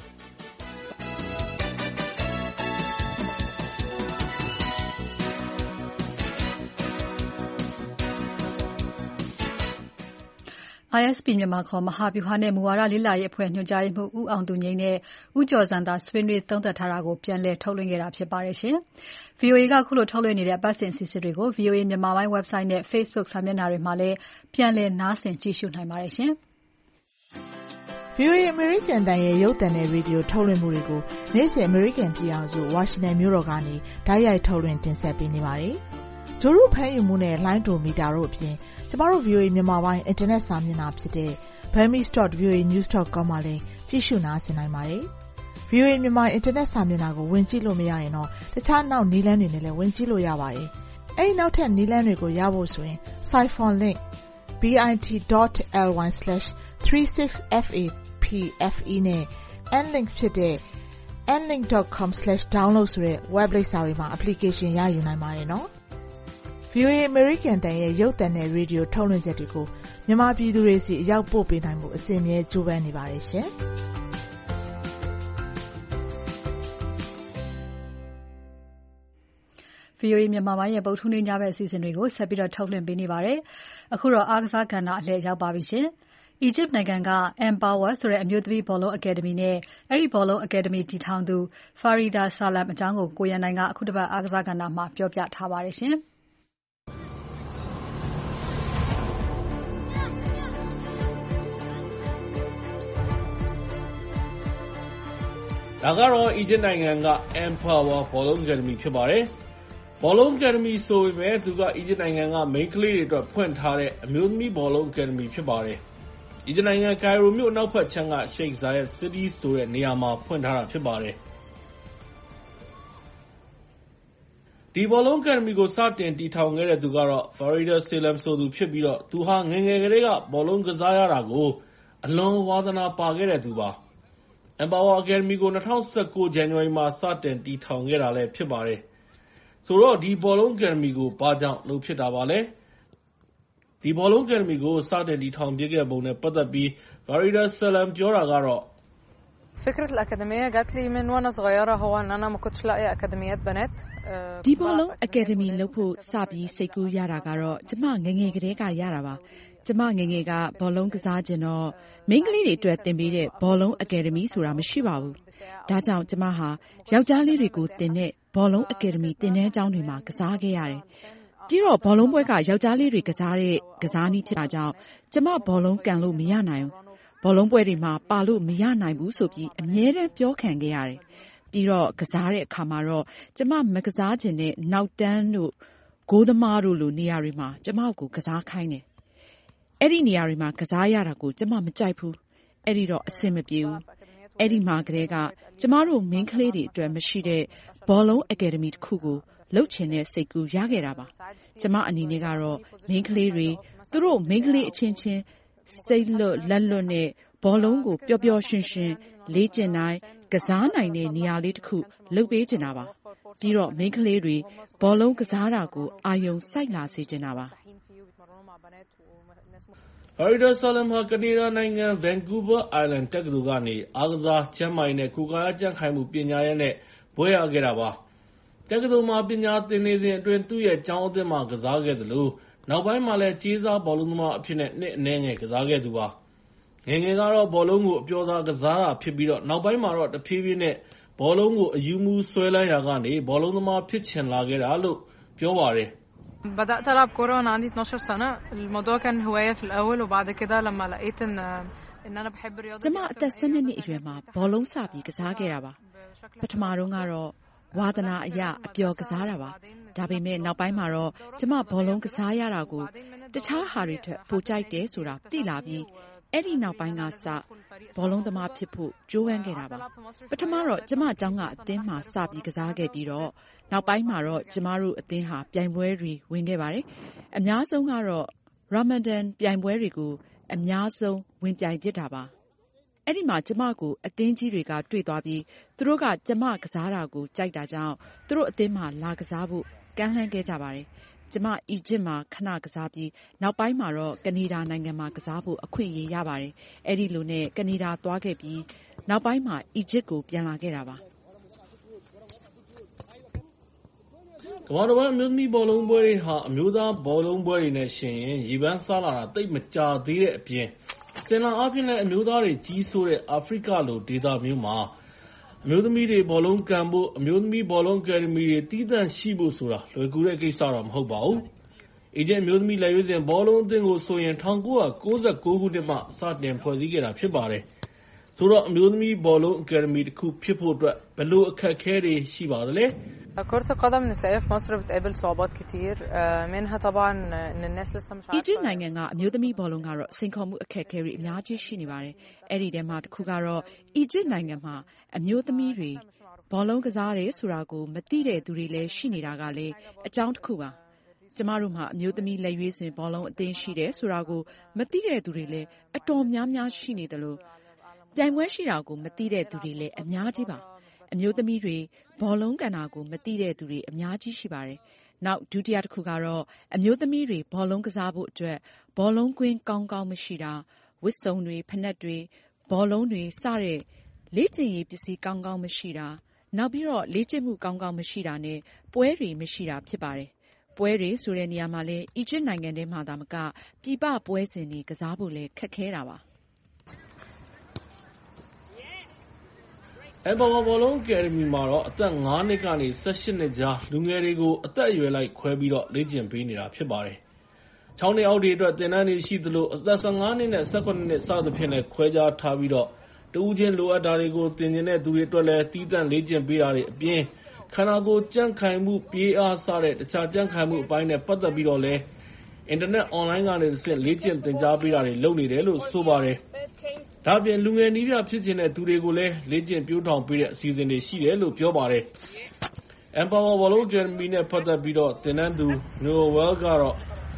ISP မြန်မာခေါ်မဟာဗျူဟာနဲ့မူဝါဒလေ့လာရေးအဖွဲ့ညွှန်ကြားရေးမှူးဦးအောင်သူငြိမ်းနဲ့ဦးကျော်စံသာဆွေးနွေးသုံးသပ်ထားတာကိုပြန်လည်ထုတ်လွှင့်ခဲ့တာဖြစ်ပါတယ်ရှင်။ VOA ကခုလိုထုတ်လွှင့်နေတဲ့အပတ်စဉ်အစီအစဉ်တွေကို VOA မြန်မာပိုင်း website နဲ့ Facebook စာမျက်နှာတွေမှာလည်းပြန်လည်နားဆင်ကြည့်ရှုနိုင်ပါတယ်ရှင်။ VOA American တန်ရဲ့ရုပ်သံနဲ့ရေဒီယိုထုတ်လွှင့်မှုတွေကိုနေ့စဉ် American ပြည်အောင်စုဝါရှင်တန်မြို့တော်ကနေတိုက်ရိုက်ထုတ်လွှင့်တင်ဆက်ပေးနေပါတယ်။ဂျိုရုဖမ်းယူမှုနဲ့လိုင်းဒိုမီတာတို့အပြင်ကျမတို့ VOA မြန်မာပိုင်း internet စာမျက်နှာဖြစ်တဲ့ burmese.voanews.com မှာလည်းကြည့်ရှုနားဆင်နိုင်ပါတယ်။ VOA မြန်မာ internet စာမျက်နှာကိုဝင်ကြည့်လို့မရရင်တော့တခြားနောက်နည်းလမ်းတွေနဲ့လည်းဝင်ကြည့်လို့ရပါတယ်။အဲဒီနောက်ထပ်နည်းလမ်းတွေကိုရဖို့ဆိုရင် Siphon link bit.ly/36fapfe နဲ့ nlink ဖြစ်တဲ့ nlink.com/download ဆိုတဲ့ web လိပ်စာတွေမှာ application ရယူနိုင်ပါတယ်နော်။ VOA American တန်ရဲ့ရုပ်သံနဲ့ရေဒီယိုထုတ်လွှင့်ချက်တွေကိုမြန်မာပြည်သူတွေစီအရောက်ပို့ပေးနိုင်မှုအစဉ်အမြဲကြိုးပမ်းနေပါတယ်ရှင်။ VOA မြန်မာပိုင်းရဲ့ဗုဒ္ဓဟူးနေ့ညဘက်အစီအစဉ်တွေကိုဆက်ပြီးတော့ထုတ်လွှင့်ပေးနေပါတယ်။အခုတော့အားကစားကဏ္ဍအလှည့်ရောက်ပါပြီရှင်။အီဂျစ်နိုင်ငံက Empower ဆိုတဲ့အမျိုးသမီးဘောလုံးအကယ်ဒမီနဲ့အဲဒီဘောလုံးအကယ်ဒမီတည်ထောင်သူ Farida Salam အကြောင်းကိုကိုရန်နိုင်ကအခုတစ်ပတ်အားကစားကဏ္ဍမှာပြောပြထားပါတယ်ရှင်။ဒါကတော့အီဂျစ်နိုင်ငံက Empower ဘောလုံးအကယ်ဒမီဖြစ်ပါတယ်။ဘောလုံးအကယ်ဒမီဆိုပေမဲ့သူကအီဂျစ်နိုင်ငံကမိန်းကလေးတွေအတွက်ဖွင့်ထားတဲ့အမျိုးသမီးဘောလုံးအကယ်ဒမီဖြစ်ပါတယ်။အီဂျစ်နိုင်ငံကိုင်ရိုမြို့အနောက်ဘက်ခြမ်းက Sheikh Zayed City ဆိုတဲ့နေရာမှာဖွင့်ထားတာဖြစ်ပါတယ်။ဒီဘောလုံးအကယ်ဒမီကိုစတင်တည်ထောင်ခဲ့တဲ့သူကတော့ Farida Salam ဆိုသူဖြစ်ပြီးသူဟာငယ်ငယ်ကလေးကဘောလုံးကစားရတာကိုအလွန်ဝါသနာပါခဲ့တဲ့သူပါ။ Empower Academy ကို2019 ဇန်နဝါရီမှာစတင်တည်ထောင်ခဲ့တာလည်းဖြစ်ပါတယ်။ဆိုတော့ဒီဘောလုံးအကယ်ဒမီကိုဘာကြောင့်လုပ်ဖြစ်တာပါလဲ။ဒီဘောလုံးအကယ်ဒမီကိုစတင်တည်ထောင်ပြခဲ့ပုံနဲ့ပတ်သက်ပြီး Farida Salam ပြောတာကတော့ فكرة الأكاديمية جات لي من وأنا صغيرة هو إن أنا ما كنتش لاقية أكاديميات بنات ဒီဘောလုံးအကယ်ဒမီလုပ်ဖို့စပြီးစိတ်ကူးရတာကတော့ကျမငယ်ငယ်ကတည်းကရတာပါ။ကျမငယ်ငယ်ကဘောလုံးကစားခြင်းတော့မိန်းကလေးတွေအတွက်သင်ပေးတဲ့ဘောလုံးအကယ်ဒမီဆိုတာမရှိပါဘူး။ဒါကြောင့်ကျမဟာယောက်ျားလေးတွေကိုသင်တဲ့ဘောလုံးအကယ်ဒမီသင်တန်းကျောင်းတွေမှာကစားခဲ့ရတယ်။ပြီးတော့ဘောလုံးပွဲကယောက်ျားလေးတွေကစားတဲ့ကစားနည်းဖြစ်တာကြောင့်ကျမဘောလုံးကန်လို့မရနိုင်ဘူး။ဘောလုံးပွဲတွေမှာပါလို့မရနိုင်ဘူးဆိုပြီးအမြဲတမ်းပြောခံခဲ့ရတယ်။ပြီးတော့ကစားတဲ့အခါမှာတော့ကျမမကစားချင်တဲ့နောက်တန်းတို့ဂိုးသမားတို့လိုနေရာတွေမှာကျမကိုကစားခိုင်းတယ်။အဲ့ဒီနေရာတွေမှာကစားရတာကိုကျမမကြိုက်ဘူး။အဲ့ဒီတော့အဆင်မပြေဘူး။အဲ့ဒီမှာကတည်းကကျမတို့မိန်းကလေးတွေအတွက်မရှိတဲ့ဘောလုံးအကယ်ဒမီတစ်ခုကိုလုပ်ချင်တဲ့စိတ်ကူးရခဲ့တာပါ။ကျမအနေနဲ့ကတော့မိန်းကလေးတွေသူတို့မိန်းကလေးအချင်းချင်းစိတ်လွတ်လက်လွတ်နဲ့ဘောလုံးကိုပျော်ပျော်ရွှင်ရွှင်လေ့ကျင့်နိုင်ကစားနိုင်တဲ့နေရာလေးတစ်ခုလုပ်ပေးချင်တာပါ။ပြီးတော့မိန်းကလေးတွေဘောလုံးကစားတာကိုအာရုံစိုက်လာစေချင်တာပါ။ Farida Salam ဟာကနေဒါနိုင်ငံ Vancouver Island တက္ကသိုလ်ကနေအားကစားကျန်းမာရေးနဲ့ကိုယ်ကာယကြံ့ခိုင်မှုပညာရပ်နဲ့ဘွဲ့ရခဲ့တာပါ။တက္ကသိုလ်မှာပညာသင်နေစဉ်အတွင်းသူ့ရဲ့ကျောင်းအသင်းမှာကစားခဲ့သလိုနောက်ပိုင်းမှာလည်းကြေးစားဘောလုံးသမားအဖြစ်နဲ့နှစ်အနည်းငယ်ကစားခဲ့သူပါ။ငယ်ငယ်ကတော့ဘောလုံးကိုအပျော်သာကစားတာဖြစ်ပြီးနောက်ပိုင်းမှာတော့တဖြည်းဖြည်းနဲ့ဘောလုံးကိုအယူမူဆွဲလန်းရာကနေဘောလုံးသမားဖြစ်ချင်လာခဲ့တာလို့ပြောပါတယ်။ بدأت ألعب كورة وأنا عندي 12 سنة الموضوع كان هواية في الأول وبعد كده لما لقيت إن أنا بحب الرياضة ကျမအသက်12နှစ်အရွယ်မှာဘောလုံးစပြီးကစားခဲ့တာပါပထမတော့ကတော့ဝါသနာအရအပျော်ကစားတာပါဒါပေမဲ့နောက်ပိုင်းမှာတော့ကျမဘောလုံးကစားရတာကိုတခြားဟာတွေထက်ပိုကြိုက်တယ်ဆိုတာသိလာပြီးအဲ့ဒီနောက်ပိုင်းကစဘောလုံးသမားဖြစ်ဖို့ကြိုးပမ်းခဲ့တာပါပထမတော့ကျမအကြောင်းကအသင်းမှာစပြီးကစားခဲ့ပြီးတော့နောက်ပိုင်းမှာတော့ကျမတို့အသင်းဟာပြိုင်ပွဲတွေဝင်ခဲ့ပါတယ်အများဆုံးကတော့ Ramadan ပြိုင်ပွဲတွေကိုအများဆုံးဝင်ပြိုင်ဖြစ်တာပါအဲ့ဒီမှာကျမကိုအသင်းကြီးတွေကတွေ့သွားပြီးသူတို့ကကျမကစားတာကိုကြိုက်တာကြောင့်သူတို့အသင်းမှာလာကစားဖို့ကမ်းလှမ်းခဲ့ကြပါတယ်ကျမအီဂျစ်မှာခဏကစားပြီးနောက်ပိုင်းမှာတော့ကနေဒါနိုင်ငံမှာကစားဖို့အခွင့်အရေးရပါတယ်အဲ့ဒီလိုနဲ့ကနေဒါသွားခဲ့ပြီးနောက်ပိုင်းမှာအီဂျစ်ကိုပြန်လာခဲ့တာပါကမ္ဘာတစ်ဝန်းအမျိုးသမီးဘောလုံးပွဲတွေဟာအမျိုးသားဘောလုံးပွဲတွေနဲ့ယှဉ်ရင်ရေပန်းစားလာတာသိပ်မကြာသေးတဲ့အပြင်စင်လာအားဖြင့်လည်းအမျိုးသားတွေကြီးစိုးတဲ့အာဖရိကလိုဒေသမျိုးမှာအမျိုးသမီးတွေဘောလုံးကန်ဖို့အမျိုးသမီးဘောလုံးအကယ်ဒမီတွေတည်တံ့ရှိဖို့ဆိုတာလွယ်ကူတဲ့ကိစ္စတော့မဟုတ်ပါဘူး။အီဂျစ်အမျိုးသမီးလက်ရွေးစင်ဘောလုံးအသင်းကိုဆိုရင်1999ခုနှစ်မှစတင်ဖွဲ့စည်းခဲ့တာဖြစ်ပါတယ်။ဆိုတော့အမျိုးသမီးဘောလုံးအကယ်ဒမီတစ်ခုဖြစ်ဖို့အတွက်ဘယ်လိုအခက်အခဲတွေရှိပါသလဲ။ كرة القدم النسائية في مصر بتقابل صعوبات كتير منها طبعا إن الناس لسه مش عارفة အီဂျစ်နိုင်ငံကအမျိုးသမီးဘောလုံးကတော့စိန်ခေါ်မှုအခက်အခဲတွေအများကြီးရှိနေပါတယ်။အဲ့ဒီထဲမှာတစ်ခုကတော့အီဂျစ်နိုင်ငံမှာအမျိုးသမီးတွေဘောလုံးကစားတယ်ဆိုတာကိုမသိတဲ့သူတွေလည်းရှိနေတာကလည်းအကြောင်းတစ်ခုပါ။ကျမတို့မှာအမျိုးသမီးလက်ရွေးစင်ဘောလုံးအသင်းရှိတယ်ဆိုတာကိုမသိတဲ့သူတွေလည်းအတော်များများရှိနေတယ်လို့ပြိုင်ပွဲရှိတာကိုမသိတဲ့သူတွေလည်းအများကြီးပါ။အမျိုးသမီးတွေဘောလုံးကန်တာကိုမသိတဲ့သူတွေအများကြီးရှိပါတယ်။နောက်ဒုတိယတစ်ခုကတော့အမျိုးသမီးတွေဘောလုံးကစားဖို့အတွက်ဘောလုံးကွင်းကောင်းကောင်းမရှိတာဝတ်စုံတွေဖနက်တွေဘောလုံးတွေစတဲ့လေ့ကျင့်ရေးပစ္စည်းကောင်းကောင်းမရှိတာနောက်ပြီးတော့လေ့ကျင့်မှုကောင်းကောင်းမရှိတာနဲ့ပွဲတွေမရှိတာဖြစ်ပါတယ်။ပွဲတွေဆိုတဲ့နေရာမှာလည်းအီဂျစ်နိုင်ငံထဲမှာသာမကပြည်ပပွဲစဉ်တွေကစားဖို့လည်းခက်ခဲတာပါ။ Empower ဘောလုံးအကယ်ဒမီမှာတော့အသက်9နှစ်ကနေ18နှစ်ကြားလူငယ်တွေကိုအသက်အရွယ်လိုက်ခွဲပြီးတော့လေ့ကျင့်ပေးနေတာဖြစ်ပါတယ်။6နှစ်အောက်တွေအတွက်သင်တန်းတွေရှိသလိုအသက်15နှစ်နဲ့18နှစ်စသဖြင့်လည်းခွဲခြားထားပြီးတော့တဦးချင်းလိုအပ်တာတွေကိုသင်ကျင်တဲ့သူတွေအတွက်လည်းတည်တံ့လေ့ကျင့်ပေးတာတွေအပြင်ခန္ဓာကိုယ်ကြံ့ခိုင်မှုပြေးအားစတဲ့တခြားကြံ့ခိုင်မှုအပိုင်းနဲ့ပတ်သက်ပြီးတော့လည်းအင်တာနက်အွန်လိုင်းကနေတစ်ဆင့်လေ့ကျင့်သင်ကြားပေးတာတွေလုပ်နေတယ်လို့ဆိုပါတယ်။ဒါ့အပြင်လူငယ်နည်းပြဖြစ်ချင်တဲ့သူတွေကိုလည်းလေ့ကျင့်ပြိုးထောင်ပေးတဲ့အစီအစဉ်တွေရှိတယ်လို့ပြောပါတယ်။ Empower ဘောလုံးအကယ်ဒမီနဲ့ပတ်သက်ပြီးတော့သင်တန်းသူ Noel ကတော့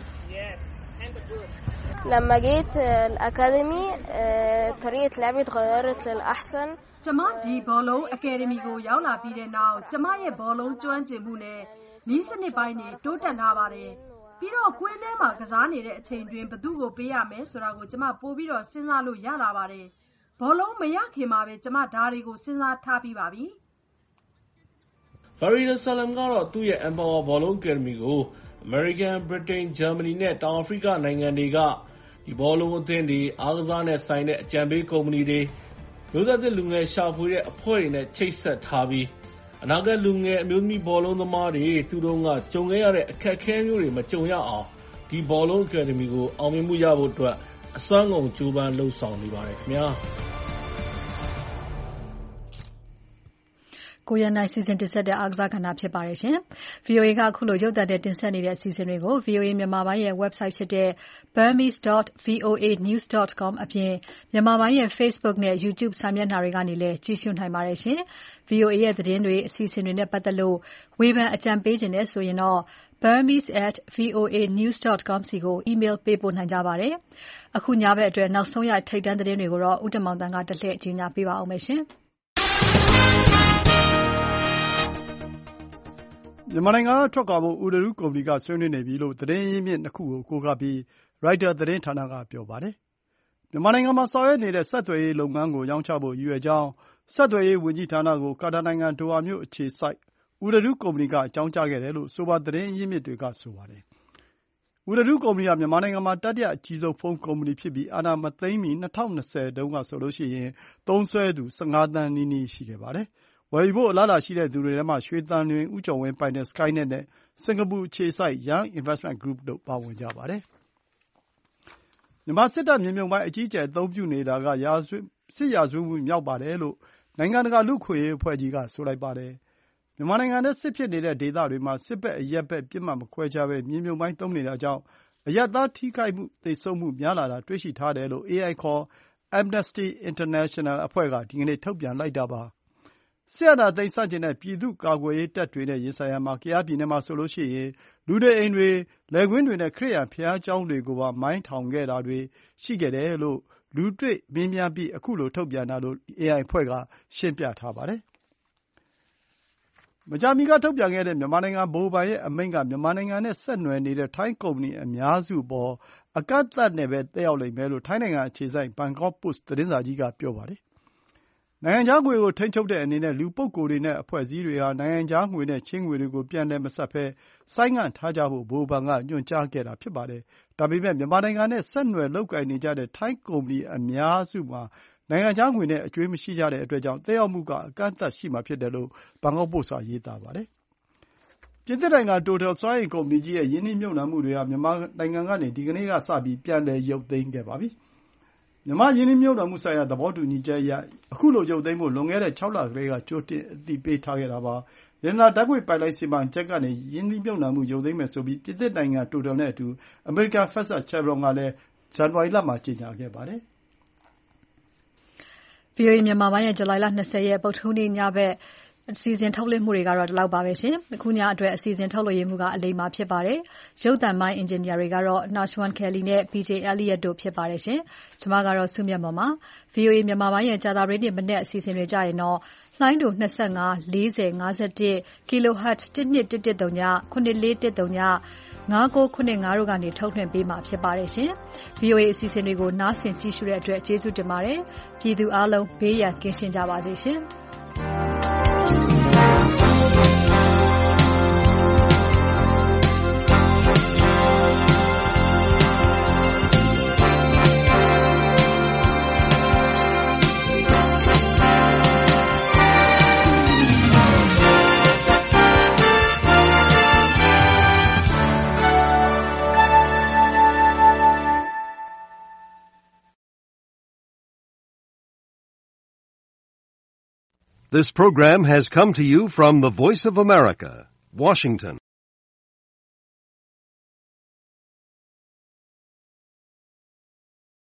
لما جيت الأكاديمي طريقة لعبي اتغيرت للأحسن ကျမဒီဘောလုံးအကယ်ဒမီကိုရောက်လာပြီးတဲ့နောက်ကျမရဲ့ဘောလုံးကျွမ်းကျင်မှုနဲ့နည်းစနစ်ပိုင်းတွေတိုးတက်လာပါတယ်။ပြီးတော့ကွင်းထဲမှာကစားနေတဲ့အချိန်တွင်ဘသူ့ကိုပေးရမယ်ဆိုတာကိုကျမပို့ပြီးတော့စဉ်းစားလို့ရလာပါတယ်။ဘောလုံးမရခင်မှာပဲကျမဒါတွေကိုစဉ်းစားထားပြီးပါပြီ။ Farida Salam ကတော့သူ့ရဲ့ Empower ဘောလုံးအကယ်ဒမီကို American, Britain, Germany နဲ့တောင်အာဖရိကနိုင်ငံတွေကဒီဘောလုံးအသင်းတွေအားကစားနဲ့ဆိုင်တဲ့အကြံပေးကုမ္ပဏီတွေမျိုးဆက်သစ်လူငယ်ရှာဖွေတဲ့အဖွဲ့တွေနဲ့ချိတ်ဆက်ထားပြီးအနာဂတ်လူငယ်အမျိုးသမီးဘောလုံးသမားတွေသူတို့ကကြုံခဲ့ရတဲ့အခက်အခဲမျိုးတွေမကြုံရအောင်ဒီဘောလုံးအကယ်ဒမီကိုအောင်မြင်မှုရဖို့အတွက်အစွမ်းကုန်ကြိုးပမ်းလှုပ်ဆောင်နေပါတယ်ခင်ဗျာ။ကိုရန်နိုင်စီစဉ်တင်ဆက်တဲ့အားကစားကဏ္ဍဖြစ်ပါတယ်ရှင်။ VOA ကအခုလိုရုပ်သံနဲ့တင်ဆက်နေတဲ့အစီအစဉ်တွေကို VOA မြန်မာပိုင်းရဲ့ website ဖြစ်တဲ့ burmese.voanews.com အပြင်မြန်မာပိုင်းရဲ့ Facebook နဲ့ YouTube စာမျက်နှာတွေကနေလည်းကြည့်ရှုနိုင်ပါတယ်ရှင်။ VOA ရဲ့သတင်းတွေအစီအစဉ်တွေနဲ့ပတ်သက်လို့ဝေဖန်အကြံပေးခြင်းနဲ့ဆိုရင်တော့ burmese@voanews.com စီကို email ပေးပို့နိုင်ကြပါတယ်။အခုညဘက်အတွက်နောက်ဆုံးရထိပ်တန်းသတင်းတွေကိုတော့ဦးတင်မောင်တန်းကတလှည့်ကြီးညာပေးပါအောင်မယ်ရှင်။မြန်မာနိုင်ငံကထွက်ခွာဖို့ဥဒရုကုမ္ပဏီကဆွေးနွေးနေပြီလို့သတင်းရင်းမြစ်နှစ်ခုကိုကိုးကားပြီးရိုက်တာသတင်းဌာနကပြောပါတယ်။မြန်မာနိုင်ငံမှာဆောင်ရွက်နေတဲ့ဆက်သွယ်ရေးလုပ်ငန်းကိုရောင်းချဖို့ရည်ရွယ်ကြောင်းဆက်သွယ်ရေးဝန်ကြီးဌာနကိုကာတာနိုင်ငံဒိုဟာမြို့အခြေစိုက်ဥဒရုကုမ္ပဏီကအကြောင်းကြားခဲ့တယ်လို့အဆိုပါသတင်းရင်းမြစ်တွေကဆိုပါတယ်။ဥဒရုကုမ္ပဏီဟာမြန်မာနိုင်ငံမှာတတိယအကြီးဆုံးဖုန်းကုမ္ပဏီဖြစ်ပြီးအာဏာမသိမ်းမီ2020တုန်းကဆိုရင်သုံးစွဲသူ15သန်းနီးနီးရှိခဲ့ပါတယ်။ဝယ်ယူဖို့အလားအလာရှိတဲ့သူတွေထဲမှာရွှေသံလွင်ဦးကျော်ဝင်းပိုင်တဲ့ Skynet နဲ့စင်္ကာပူအခြေစိုက် Young Investment Group တို့ပါဝင်ကြပါတယ်။မြန်မာစစ်တပ်မြေမြှုပ်မိုင်းအကြီးအကျယ်အသုံးပြုနေတာကစစ်ရာဇဝတ်မှုမြောက်ပါတယ်လို့နိုင်ငံတကာလူ့အခွင့်အရေးအဖွဲ့ကြီးကဆိုလိုက်ပါတယ်။မြန်မာနိုင်ငံထဲစစ်ဖြစ်နေတဲ့ဒေသတွေမှာစစ်ဘက်အရပ်ဘက်ပစ်မှတ်မခွဲခြားဘဲမြေမြှုပ်မိုင်းသုံးနေတာကြောင့်အရပ်သားထိခိုက်မှုသေဆုံးမှုများလာတာတွေ့ရှိထားတယ်လို့ AI ခေါ် Amnesty International အဖွဲ့ကဒီကနေ့ထုတ်ပြန်လိုက်တာပါ။စစ်အာဏာသိမ်းဆန့်ကျင်တဲ့ပြည်သူ့ကာကွယ်ရေးတပ်တွေနဲ့ရင်ဆိုင်ရာမှာကယားပြည်နယ်မှာဆိုရင်လူနေအိမ်တွေလယ်ကွင်းတွေနဲ့ခရစ်ယာန်ဘုရားကျောင်းတွေကိုပါမိုင်းထောင်ခဲ့တာတွေရှိခဲ့တယ်လို့လူတွေ့မေးမြန်းပြီးအခုလိုထုတ်ပြန်တာလို့ AI အဖွဲ့ကရှင်းပြထားပါတယ်။မကြာမီကထုတ်ပြန်ခဲ့တဲ့မြန်မာနိုင်ငံဗဟိုဘဏ်ရဲ့အမိန့်ကမြန်မာနိုင်ငံနဲ့ဆက်နွယ်နေတဲ့ထိုင်းကုမ္ပဏီအများစုအပေါ်အကန့်အသတ်နဲ့ပဲသက်ရောက်လိမ့်မယ်လို့ထိုင်းနိုင်ငံအခြေစိုက် Bangkok Post သတင်းစာကြီးကပြောပါတယ်။နိုင်ငံခြားငွေကိုထိန်းချုပ်တဲ့အနေနဲ့လူပုဂ္ဂိုလ်တွေနဲ့အဖွဲ့အစည်းတွေဟာနိုင်ငံခြားငွေနဲ့ချေးငွေတွေကိုပြန်လည်မဆပ်ဘဲဆိုင်းငံ့ထားကြဖို့ဗဟိုဘဏ်ကညွှန်ကြားခဲ့တာဖြစ်ပါတယ်။ဒါပေမဲ့မြန်မာနိုင်ငံနဲ့ဆက်နွယ်လုပ်ကိုင်နေကြတဲ့ထိုင်းကုမ္ပဏီအများစုမှာနိုင်ငံခြားငွေနဲ့အကြွေးမရှိကြတဲ့အတွက်ကြောင့်သက်ရောက်မှုကအကန့်အသတ်ရှိမှာဖြစ်တယ်လို့ Bangkok Post ကရေးသားပါတယ်။ပြင်သစ်နိုင်ငံ Total စွမ်းအင်ကုမ္ပဏီကြီးရဲ့ရင်းနှီးမြှုပ်နှံမှုတွေဟာမြန်မာနိုင်ငံကနေဒီကနေ့ကစပြီးပြန်လည်ရုပ်သိမ်းခဲ့ပါပြီ။မြန်မာ့ရင်းနှီးမြှုပ်နှံမှုဆိုင်ရာသဘောတူညီချက်အရအခုလိုရုပ်သိမ်းဖို့လွန်ခဲ့တဲ့6လကတည်းကကြိုတင်အသိပေးထားခဲ့တာပါ။ရတနာဓာတ်ငွေ့ပိုက်လိုင်းစီမံချက်ကနေရင်းနှီးမြှုပ်နှံမှုရုပ်သိမ်းမယ်ဆိုပြီးပြင်သစ်နိုင်ငံ Total နဲ့အတူအမေရိကန်ဖက်စပ် Chevron ကလည်းဇန်နဝါရီလမှာကြေညာခဲ့ပါတယ်။ VOA မြန်မာပိုင်းရဲ့ဇူလိုင်လ20ရက်ဗုဒ္ဓဟူးနေ့ညဘက်အစီအစဉ်ထုတ်လွှင့်မှုတွေကတော့ဒီလောက်ပါပဲရှင်။အခုညအတွက်အစီအစဉ်ထုတ်လွှင့်ရေးမှုကအလိမ္မာဖြစ်ပါတယ်။ရုပ်သံမိုင်းအင်ဂျင်နီယာတွေကတော့ Nashwan Kelly နဲ့ PJ Elliott တို့ဖြစ်ပါတယ်ရှင်။ကျွန်မကတော့စုမြတ်မော်ပါ။ VOA မြန်မာပိုင်းရဲ့ကြာသပတေးနေ့မနေ့အစီအစဉ်တွေကြရင်တော့လှိုင်းတူ25 40 51 kHz 12110 9410 9995တို့ကနေထုတ်လွှင့်ပေးမှာဖြစ်ပါတယ်ရှင်။ VOA အစီအစဉ်တွေကိုနားဆင်ကြည့်ရှုတဲ့အတွက်ကျေးဇူးတင်ပါတယ်။ပြည်သူအားလုံးဘေးရန်ကင်းရှင်းကြပါစေရှင်။ This program has come to you from the Voice of America, Washington.